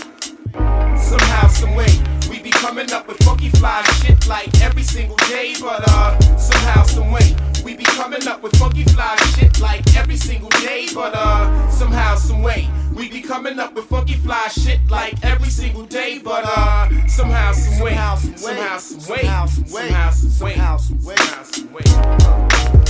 somehow, some way, we be coming up with funky fly shit like every single day. But somehow, some way, we be coming up with funky fly shit like every single day. But somehow, some way, we be coming up with funky fly shit like every single day. But somehow, some way, somehow, some way, somehow, some way, somehow, some way, somehow, some way.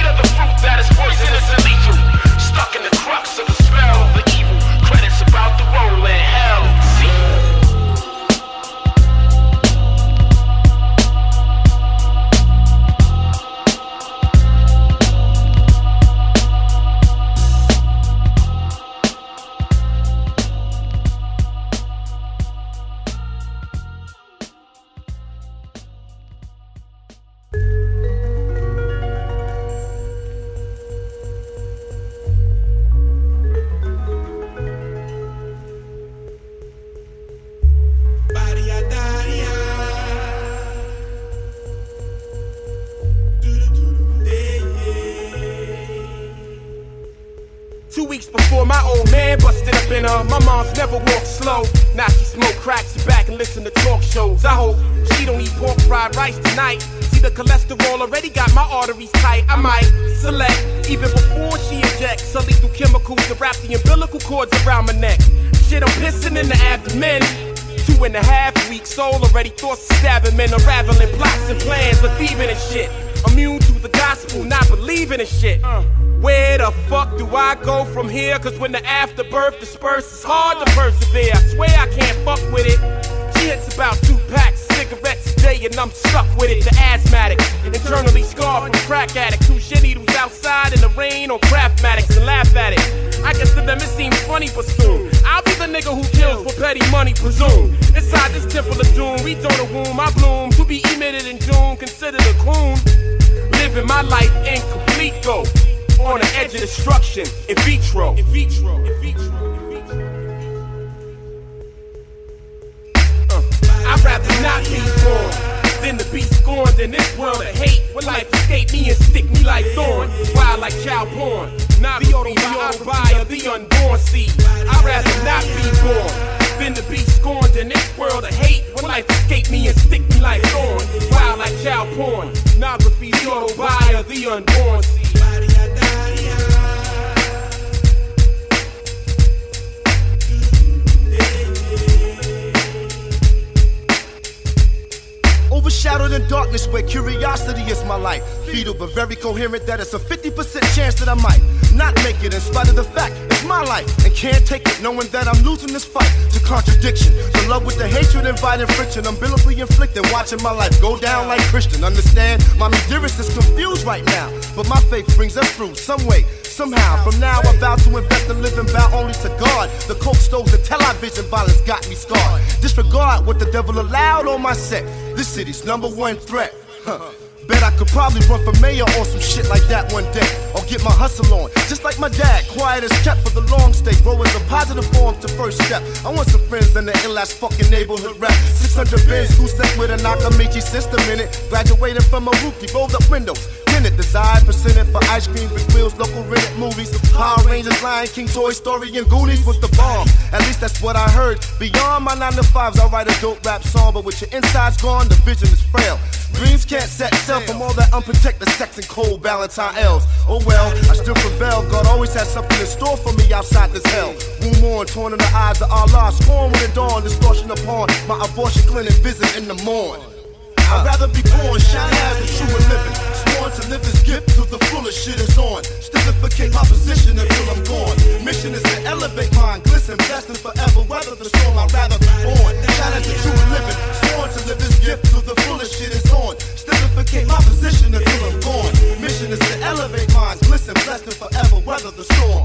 Poisonous and lethal, stuck in the crux of the spell of the evil. Credits about the weeks before my old man busted up in her. My mom's never walked slow. Now she smoke crack, sit back and listen to talk shows. I hope she don't eat pork fried rice tonight. See, the cholesterol already got my arteries tight. I might select, even before she injects her lethal chemicals to wrap the umbilical cords around my neck. Shit, I'm pissing in the abdomen. 2.5 weeks old, already thoughts of stabbing men, unraveling plots and plans, but thieving and shit. Immune to the gospel, not believing in shit. Where the fuck do I go from here? Cause when the afterbirth disperses, it's hard to persevere. I swear I can't fuck with it. She hits about 2 packs of cigarettes a day and I'm stuck with it. The asthmatic, internally scarred from crack addicts who shit needles outside in the rain on Craftmatics and laugh at it. I guess to them it seems funny, but soon I'll be the nigga who kills for petty money, presume. Inside this temple of doom, we don't a womb, I bloom to be emitted in June, considered a coon. Living my life incomplete though, on the edge of destruction, in vitro. In vitro. In vitro. I'd rather not be born than to be scorned in this world of hate. When life escape me and stick me like thorn, wild like child porn. Not the autobiography of the unborn seed. I'd rather not be born than to be scorned in this world of hate. When life escape me and stick me like thorn, wild like child porn. Pornography, the autobiography of the unborn seed. Overshadowed in darkness where curiosity is my life. Fetal but very coherent that it's a 50% chance that I might not make it in spite of the fact it's my life and can't take it knowing that I'm losing this fight to contradiction. The love with the hatred inviting friction, umbilically inflicted, watching my life go down like Christian. Understand? Mommy dearest is confused right now, but my faith brings us through some way. Somehow, from now I vow to invest and live and bow only to God. The coke stoves and television violence got me scarred. Disregard what the devil allowed on my set. This city's #1 threat. Bet I could probably run for mayor or some shit like that one day. Or get my hustle on, just like my dad. Quiet as kept for the long stay. Growing a positive form to first step. I want some friends in the ill-ass fucking neighborhood rap. 600 bins, 2-step with a Nakamichi system in it. Graduated from a rookie, rolled up windows. Desired percentage for ice cream, big wheels, local rented movies, Power Rangers, Lion King, Toy Story, and Goonies was the bomb. At least that's what I heard. Beyond my 9 to 5s, I write a dope rap song, but with your insides gone, the vision is frail. Dreams can't set sail from all that unprotected sex and cold Valentine L's. Oh well, I still prevail. God always has something in store for me outside this hell. Womb on, torn in the eyes of Allah, scorn when the dawn, distortion upon my abortion clinic visit in the morn. I'd rather be born, shine as a true and living. Sworn to live this gift till the fullest shit is on. Stifflicate my position until I'm gone. Mission is to elevate mine, glisten, blessed and forever. Weather the storm, I'd rather be born. Shine as a true and living. Sworn to live this gift till the fullest shit is on. Stifflicate my position until I'm gone. Mission is to elevate mine, glisten, blessed and forever. Weather the storm.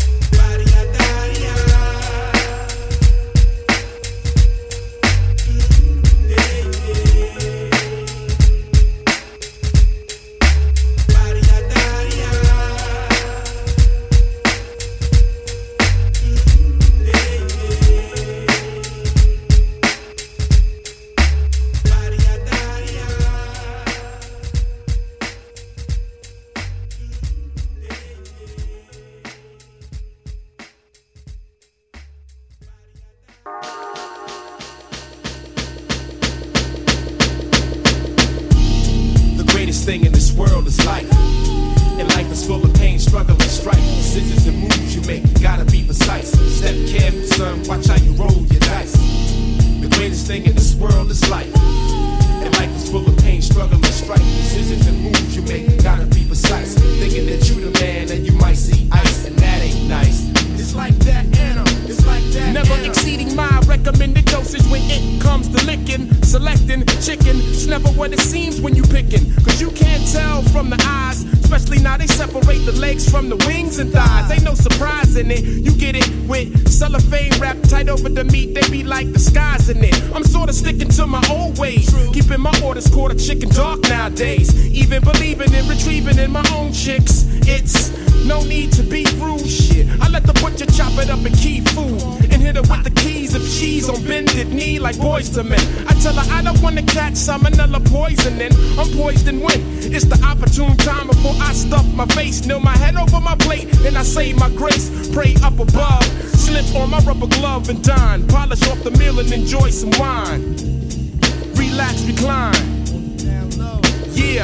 Thing in this world is life, and life is full of pain, struggle and strife. Decisions and moves you make, gotta be precise. Step careful, son, watch how you roll your dice. The greatest thing in this world is life, and life is full of pain, struggle and strife. Decisions and moves you make, gotta be precise. Thinking that you the man and you might see ice, and that ain't nice. It's like that, Anna, it's like that. Never exceeding my recommended dosage when it comes to licking. Selecting chicken, it's never what it seems when you picking. Cause you can't tell from the eyes, especially now they separate the legs from the wings and thighs. Ain't no surprise in it, you get it with cellophane wrapped tight over the meat. They be like disguising it. I'm sorta sticking to my old ways, keeping my orders quarter chicken dark nowadays. Even believing in retrieving in my own chicks It's no need to be rude, shit. I let the butcher chop it up and keep food and hit her with the keys of cheese on bended knee like boys to men. I tell her I don't want to catch salmonella poisoning. I'm poised and when it's the opportune time before I stuff my face, kneel my head over my plate, and I say my grace. Pray up above, slip on my rubber glove and dine. Polish off the meal and enjoy some wine. Relax, recline. Yeah.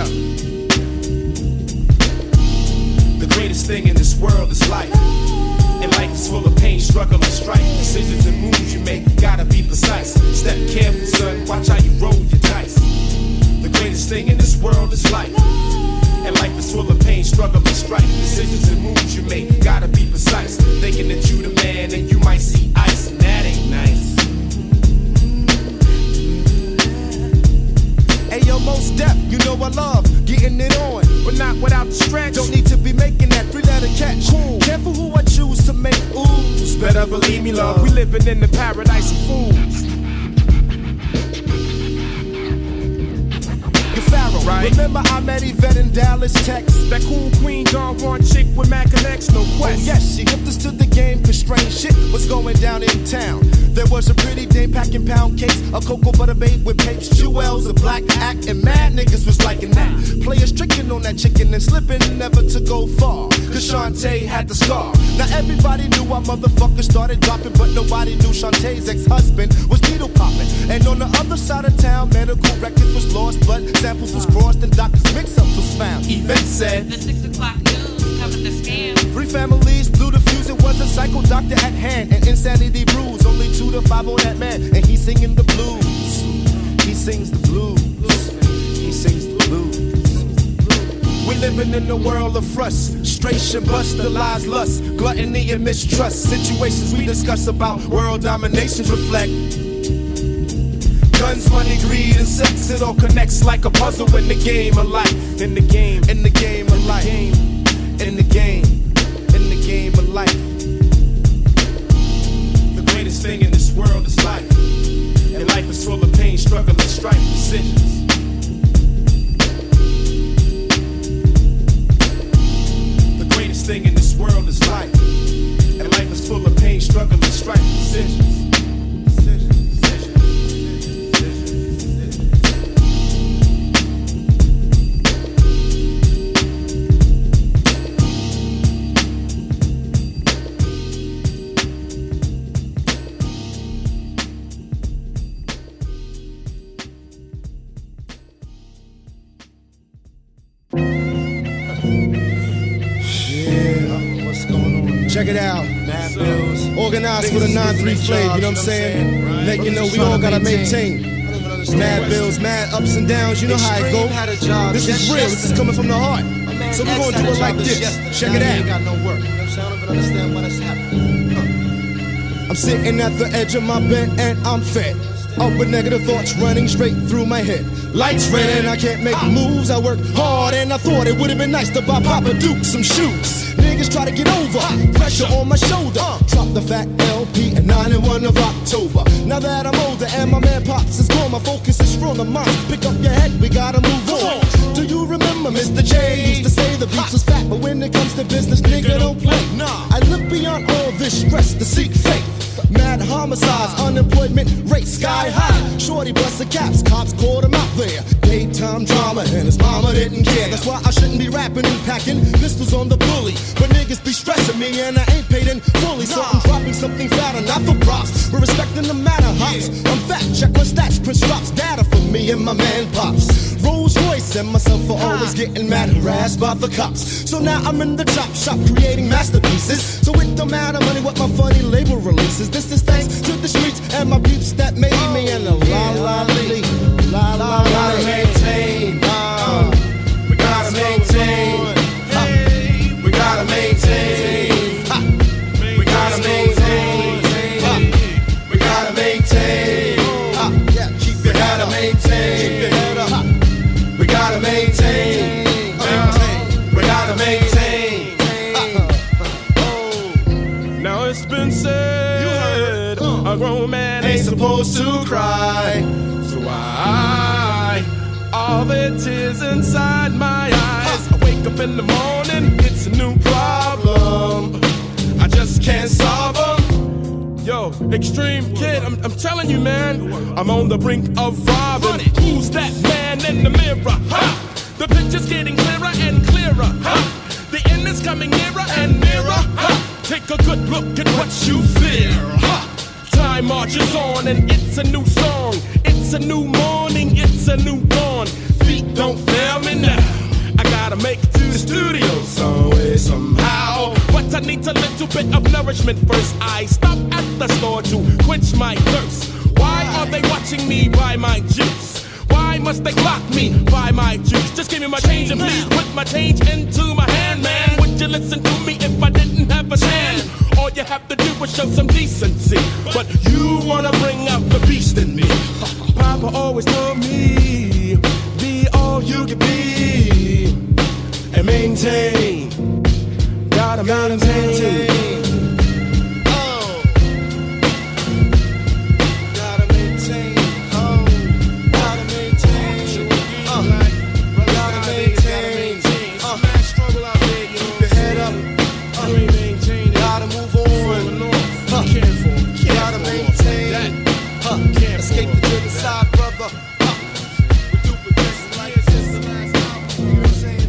The greatest thing in this world is life. And life is full of pain, struggle, and strife. Decisions and moves you make, gotta be precise. Step careful, son, watch how you roll your dice. The greatest thing in this world is life. And life is full of pain, struggle, and strife. Decisions and moves you make, gotta be precise. Thinking that you the man and you might see ice, and that ain't nice. Ayo, most deaf, you know I love getting it on, but not without the stretch. Don't need to be making that three-letter catch. Cool. Careful who I choose to make oohs. Better believe me, love, we living in the paradise of fools. Pharaoh. Right. Remember I met Yvette in Dallas, Texas. That cool queen Don Juan chick with Mac connects, no quest. Oh yes, she hooked us to the game, cause strange shit was going down in town. There was a pretty dame packing pound cakes, a cocoa butter babe with papes, jewels, a black act, and mad niggas was liking that. Players tricking on that chicken and slipping, never to go far, cause Shantae had the scar. Now everybody knew our motherfuckers started dropping, but nobody knew Shantae's ex-husband was needle popping. And on the other side of town, medical records was lost, blood samples was crossed, and doctors' mix-ups was found. Yvette said, the 6 o'clock news covered the scam. 3 families blew the fuse, it was a psycho doctor at hand, and insanity rules, only 2 to 5 on that man, and he's singing the blues. He sings the blues. He sings the blues. We living in a world of frustration, bust the lies, lust, gluttony and mistrust. Situations we discuss about world dominations reflect guns, money, greed, and sex. It all connects like a puzzle in the game of life. In the game, in the game of life. In the game, in the game of life. The greatest thing in this world is life. And life is full of pain, struggle, and strife, decisions. The greatest thing in this world is life. And life is full of pain, struggle, and strife, decisions. Check it out. Organized for the 9-3 flame, you know what I'm saying? Let you know we all gotta maintain. Mad bills, mad ups and downs, you know how it go. This is real, this is coming from the heart. So we're gonna do it like this. Check it out. I'm sitting at the edge of my bed and I'm fed up with negative thoughts running straight through my head. Lights red and I can't make moves. I work hard and I thought it would have been nice to buy Papa Duke some shoes. Niggas try to get over, pressure on my shoulder. Drop the fat LP at 9 and 1 of October. Now that I'm older and my man Pops is gone, my focus is from the mind. Pick up your head, we gotta move on. Do you remember Mr. J used to say the beats was fat, but when it comes to business, nigga don't play. I look beyond all this stress to seek faith. Mad homicides, unemployment rate sky high. Shorty bust the caps, cops caught him out there. Daytime drama and his mama didn't care. That's why I shouldn't be rapping and packing pistols on the bully. But niggas be stressing me and I ain't paid in fully. So I'm dropping something fatter, not for props. We're respecting the matter, hops. I'm fat, check my stats, Prince drops data for me and my man Pops. Rolls Royce and myself for always getting mad harassed by the cops. So now I'm in the chop shop creating masterpieces. So it don't matter money what my funny label releases. This is thanks to the streets and my peeps that made me and the la-la-lee. La-la-la. We gotta maintain. We gotta maintain. We gotta maintain. We gotta maintain. We gotta maintain. We gotta maintain. We gotta maintain. We gotta maintain. Now it's been said, a grown man ain't supposed to cry. So all the tears inside my eyes. I wake up in the morning, it's a new problem. I just can't solve them. Yo, Extreme Kid, I'm telling you, man, I'm on the brink of robbing. Who's that man in the mirror? Ha! The picture's getting clearer and clearer. Ha! The end is coming nearer and nearer. Ha! Take a good look at what you fear. Ha! Time marches on and it's a new song. It's a new morning, it's a new dawn. Feet don't fail me now. I gotta make it to the studio some way, somehow. But I need a little bit of nourishment first. I stop at the store to quench my thirst. Why are they watching me buy my juice? Why must they block me buy my juice? Just give me my change and please put my change into my hand, man. Would you listen to me if I didn't have a stand? All you have to do is show some decency. But you wanna bring out the beast in me. Papa always told me, be all you can be. And maintain, gotta maintain. Oh, gotta maintain. Oh, gotta maintain. Gotta maintain. Struggle out there, you keep your head up. Gotta move on. Gotta maintain. Escape the driven side, brother. We do it this like this the last album. You know what I'm saying?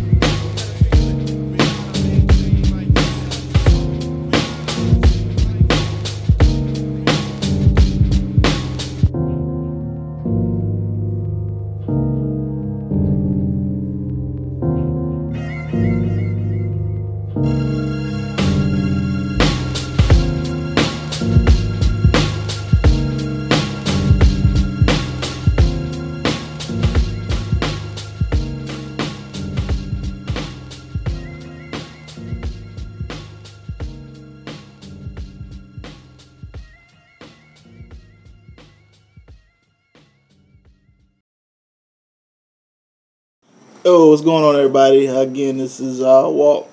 Yo, what's going on, everybody? Again, this is Walt,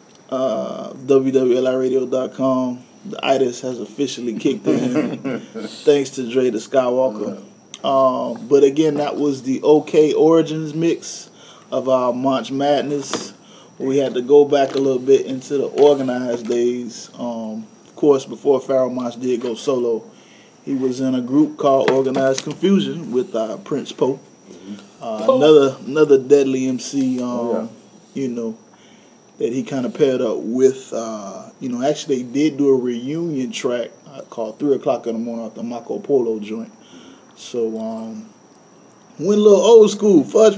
WWLIRadio.com. The itis has officially kicked in, thanks to Dre the Skywalker. But again, that was the OK Origins mix of our March Madness. We had to go back a little bit into the organized days. Of course, before Pharoah Monch did go solo, he was in a group called Organized Confusion with Prince Poe. Another deadly MC, you know, that he kind of paired up with, actually they did do a reunion track called 3 o'clock in the morning at the Marco Polo joint. So, went a little old school, fudge.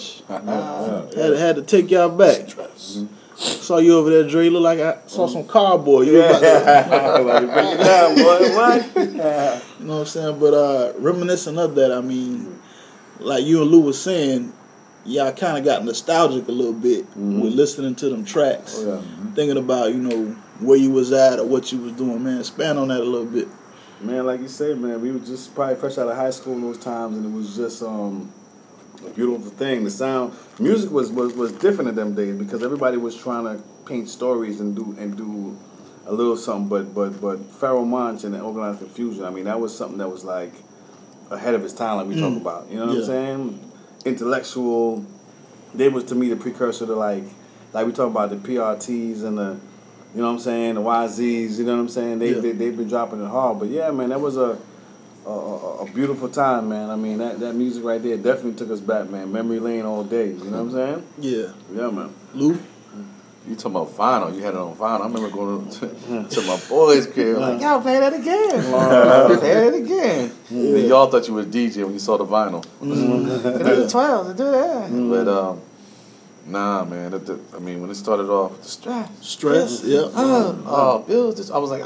Had to take y'all back. Saw you over there, Dre. You look like I saw some cardboard. You about to break it down, boy. What? You know what I'm saying? But reminiscent of that, I mean, like you and Lou was saying, y'all kind of got nostalgic a little bit with listening to them tracks, thinking about, where you was at or what you was doing, man. Expand on that a little bit. Man, like you said, man, we were just probably fresh out of high school in those times, and it was just a beautiful thing. The sound, music was different in them days because everybody was trying to paint stories and do a little something. But Pharoah Monch and the Organized Confusion, I mean, that was something that was like ahead of his time, like we talk about. You know what I'm saying? Intellectual. They was to me the precursor to like we talk about the PRTs and the, you know what I'm saying, the YZs. You know what I'm saying? They've been dropping it hard. But yeah, man, that was a beautiful time, man. I mean, that music right there definitely took us back, man. Memory lane all day. You know what I'm saying? Yeah, man. Lou? You talking about vinyl? You had it on vinyl. I remember going to my boys' crib, like, y'all play that again. Play that again. And y'all thought you were a DJ when you saw the vinyl. It was 12 to do that. But nah, man. I mean, when it started off, the stress. Yeah. Bills. I was like,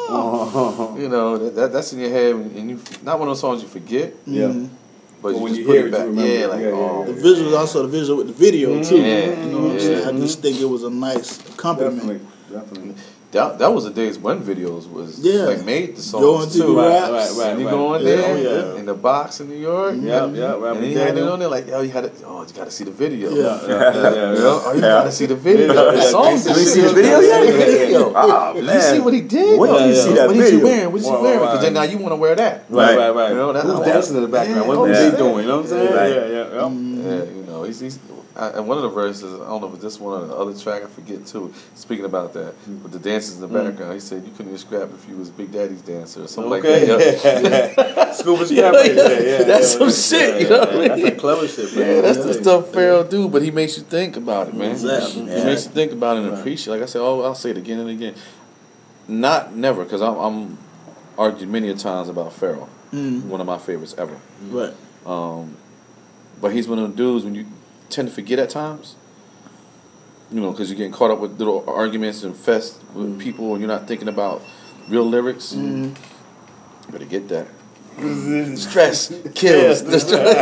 you know, that's in your head, and you not one of those songs you forget. Yeah. But you just put it back. The visuals, also the visual with the video too. You know what I'm saying? I just think it was a nice accompaniment. Definitely. That was the days when videos was like made the songs going too. Right. You go in there in the box in New York. And you had it on there like, you got to see the video. You got to see the video. The songs. Did you see the video? Yeah, the video. Oh man, you see what he did? What did you see that video? What is he wearing? What is he wearing? Because then now you want to wear that. Right. You know, who's dancing in the background? What was he doing? You know what I'm saying? Yeah. You know, he's. and one of the verses, I don't know if it's this one or the other track, I forget too. Speaking about that, with the dancers in the background, he said you couldn't even scrap if you was Big Daddy's dancer or something like that. Yeah. Scuba scrap right there. That's some shit. You know what I mean? That's that clever shit, man. Yeah, that's the stuff Pharoah do, but he makes you think about it, man. Exactly. He makes you think about it and appreciate. Like I said, I'll say it again and again. Never, because I'm argued many a times about Pharoah. One of my favorites ever. Right. But he's one of them dudes when you tend to forget at times, you know, because you're getting caught up with little arguments and fest with people and you're not thinking about real lyrics. You better get that. Stress kills. But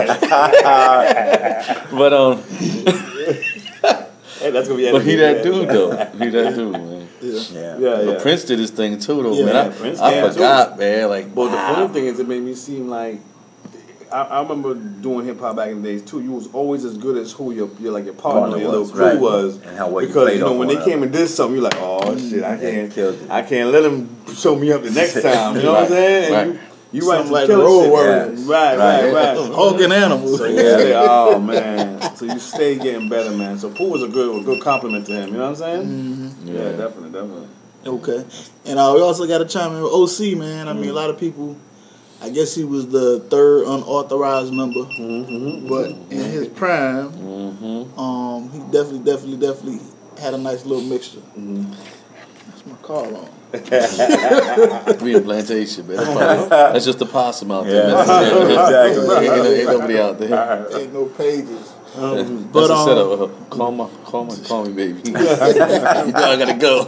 hey, that's gonna be. But he that dude though. He that dude, man. But Prince did his thing too, though, man. I forgot, man. Like, but the funny thing is, it made me seem like I remember doing hip hop back in the days too. You was always as good as who your partner, your little crew was, and how well because you played when they came and did something, you're like, oh shit, I can't let them show me up the next time. You know what I'm saying? And you write some like killer road shit. warriors. Right. Hogan animals. So you stay, oh man. So you stay getting better, man. So Pooh was a good compliment to him. You know what I'm saying? Yeah, definitely. Okay. And we also got to chime in with OC, man. I mean, a lot of people, I guess he was the third unauthorized member, but in his prime, he definitely had a nice little mixture. That's my car alarm. We in Plantation, man. That's just the possum out there. Man. Exactly. Ain't nobody out there. Ain't no pages. But a setup. Call me, baby. You know I gotta go.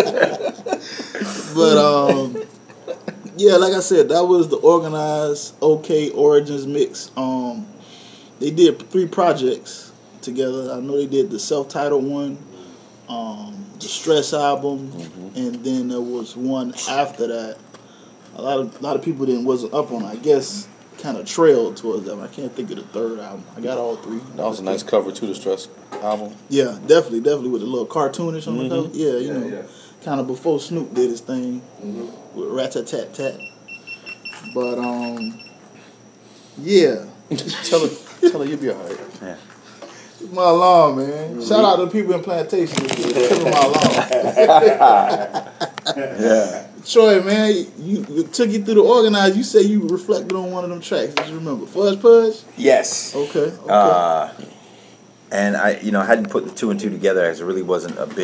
But yeah, like I said, that was the organized OK Origins mix. They did 3 projects together. I know they did the self-titled one, the Stress album, and then there was one after that. A lot of people wasn't up on it. I guess kind of trailed towards them. I can't think of the third album. I got all 3. That was a nice cover to the Stress album. Yeah, definitely with a little cartoonish on the cover. Yeah, you know, kind of before Snoop did his thing with Rat-a-tat-tat. But yeah. Tell her you'll be alright. Yeah. It's my alarm, man. Shout out to the people in Plantation for killing my alarm. Yeah. Troy, man, you took you through the organized. You say you reflected on one of them tracks. Did you remember Fudge Pudge? Yes. Okay. And I hadn't put the 2 and 2 together, as I really wasn't a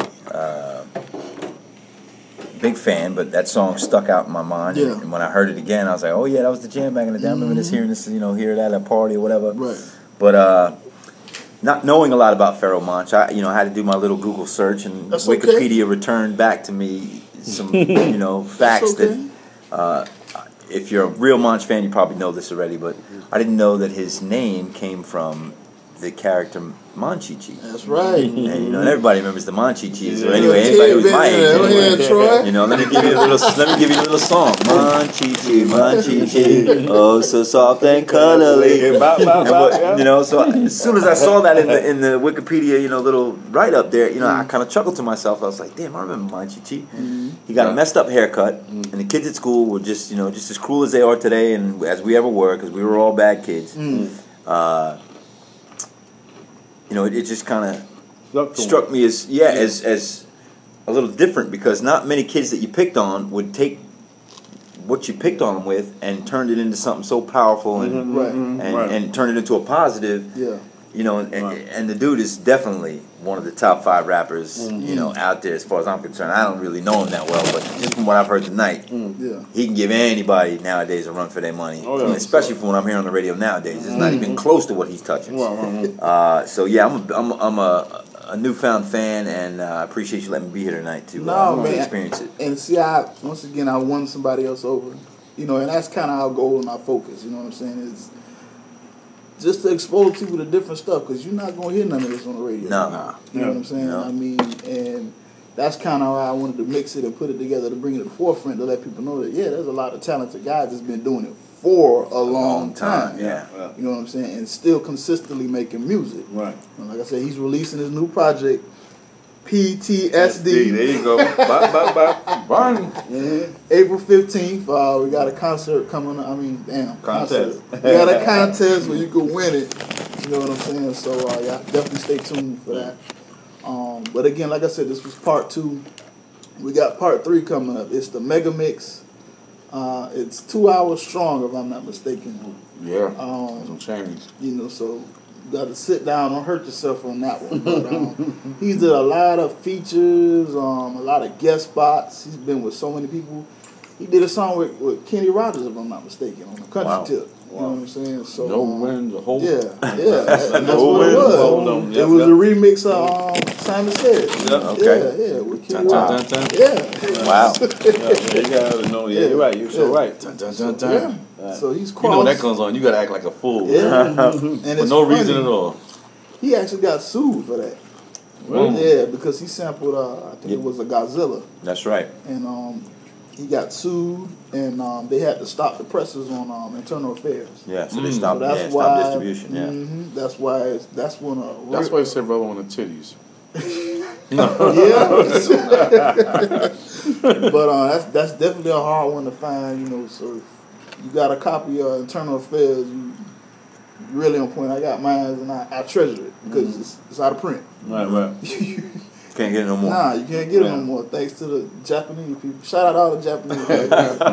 big fan, but that song stuck out in my mind. Yeah. And when I heard it again, I was like, oh yeah, that was the jam back in the day. I remember this, hearing this, hear that at a party or whatever. Right. But not knowing a lot about Pharoah Monch, I had to do my little Google search, and That's Wikipedia returned back to me some facts that if you're a real Monch fan, you probably know this already, but I didn't know that his name came from the character Monchichi. That's right. And everybody remembers the Monchichi. So anyway, anybody who's my age, let me give you a little song. Monchichi, oh so soft and cuddly. So as soon as I saw that in the Wikipedia, little write up there, I kind of chuckled to myself. I was like, damn, I remember Monchichi. He got a messed up haircut, and the kids at school were just as cruel as they are today, and as we ever were, because we were all bad kids. It just kind of struck me as a little different, because not many kids that you picked on would take what you picked on them with and turned it into something so powerful and turned it into a positive. Yeah. And the dude is definitely one of the top 5 rappers, out there as far as I'm concerned. I don't really know him that well, but just from what I've heard tonight, he can give anybody nowadays a run for their money. Especially from what I'm hearing on the radio nowadays. It's not even close to what he's touching. So yeah, I'm a newfound fan, and I appreciate you letting me be here tonight to experience it. And see, I won somebody else over, and that's kind of our goal and our focus. You know what I'm saying? Is just to expose people to different stuff, because you're not going to hear none of this on the radio. No. You know what I'm saying? No. I mean, and that's kind of why I wanted to mix it and put it together to bring it to the forefront, to let people know that, there's a lot of talented guys that's been doing it for a long time. Yeah. You know what I'm saying? And still consistently making music. Right. And like I said, he's releasing his new project PTSD. There you go. Burn. April 15th, we got a concert coming up. I mean, Contest. We got a contest where you can win it. You know what I'm saying? So, yeah, definitely stay tuned for that. But again, like I said, this was part 2. We got part 3 coming up. It's the Mega Mix. It's 2 hours strong, if I'm not mistaken. Yeah. Some change. You know, so you got to sit down. Don't hurt yourself on that one. But he's did a lot of features, a lot of guest spots. He's been with so many people. He did a song with Kenny Rogers, if I'm not mistaken, on the country tip. You know what I'm saying? So No Wind, the whole. Yeah, that's what it was. It was a remix of Simon Says. Okay. Yeah, with Kenny Rogers. Yeah. Wow. You gotta know. Yeah, you're right. You're so right. Yeah. So he's You crossed. know when that comes on, you gotta act like a fool. Yeah. And For it's no funny. reason at all. He actually got sued for that. Really? Yeah, because he sampled, I think it was a Godzilla. That's right. And he got sued, and they had to stop the presses on Internal Affairs. Yeah, so they stopped, So that's stopped why, distribution. Yeah. That's why. That's when. That's why he said rub on the titties. But that's definitely a hard one to find. You know, so if you got a copy of Internal Affairs, you really on point. I got mine, and I treasure it because it's out of print. Right. Can't get it no more. Nah, you can't get it no more. Thanks to the Japanese people. Shout out to all the Japanese people.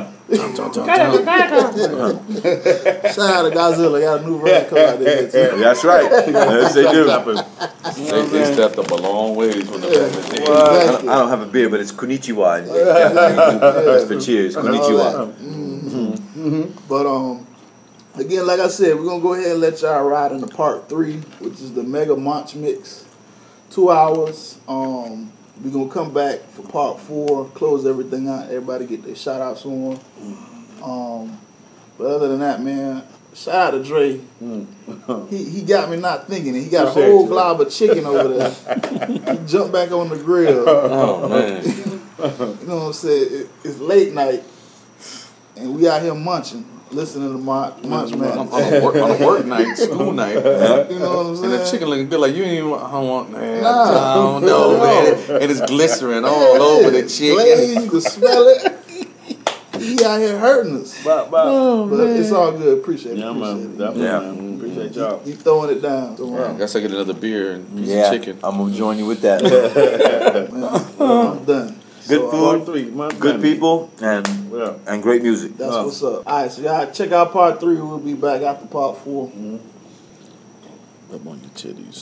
Shout out to Godzilla. Got a new version coming out there too. That's right. Yes, they do. They stepped up a long ways from the back. I don't have a beer, but it's Konnichiwa. That's for cheers. Konnichiwa. But again, like I said, we're gonna go ahead and let y'all ride into part 3, which is the Mega Monch Mix. 2 hours. We're gonna come back for part 4, close everything out. Everybody get their shout outs on. But other than that, man, shout out to Dre. He got me not thinking it. He got a whole glob of chicken over there. He jumped back on the grill. Oh man. You know what I'm saying? It's late night, and we out here munching. Listening to Munch Man. On a work night, school night. You know what I'm saying? And the chicken looking good, like you ain't even, I don't want, man. Nah. I don't know, man. And it's glycerin all over the chicken. Glaze, you can smell it. He out here hurting us. But it's all good. Appreciate it. Yeah, man. Definitely, man. Appreciate y'all. He throwing it down. So, I guess I get another beer and piece of chicken. I'm going to join you with that. I'm done. Good food, good people, and great music. That's what's up. All right, so y'all check out part 3. We'll be back after part 4. Rub on your titties.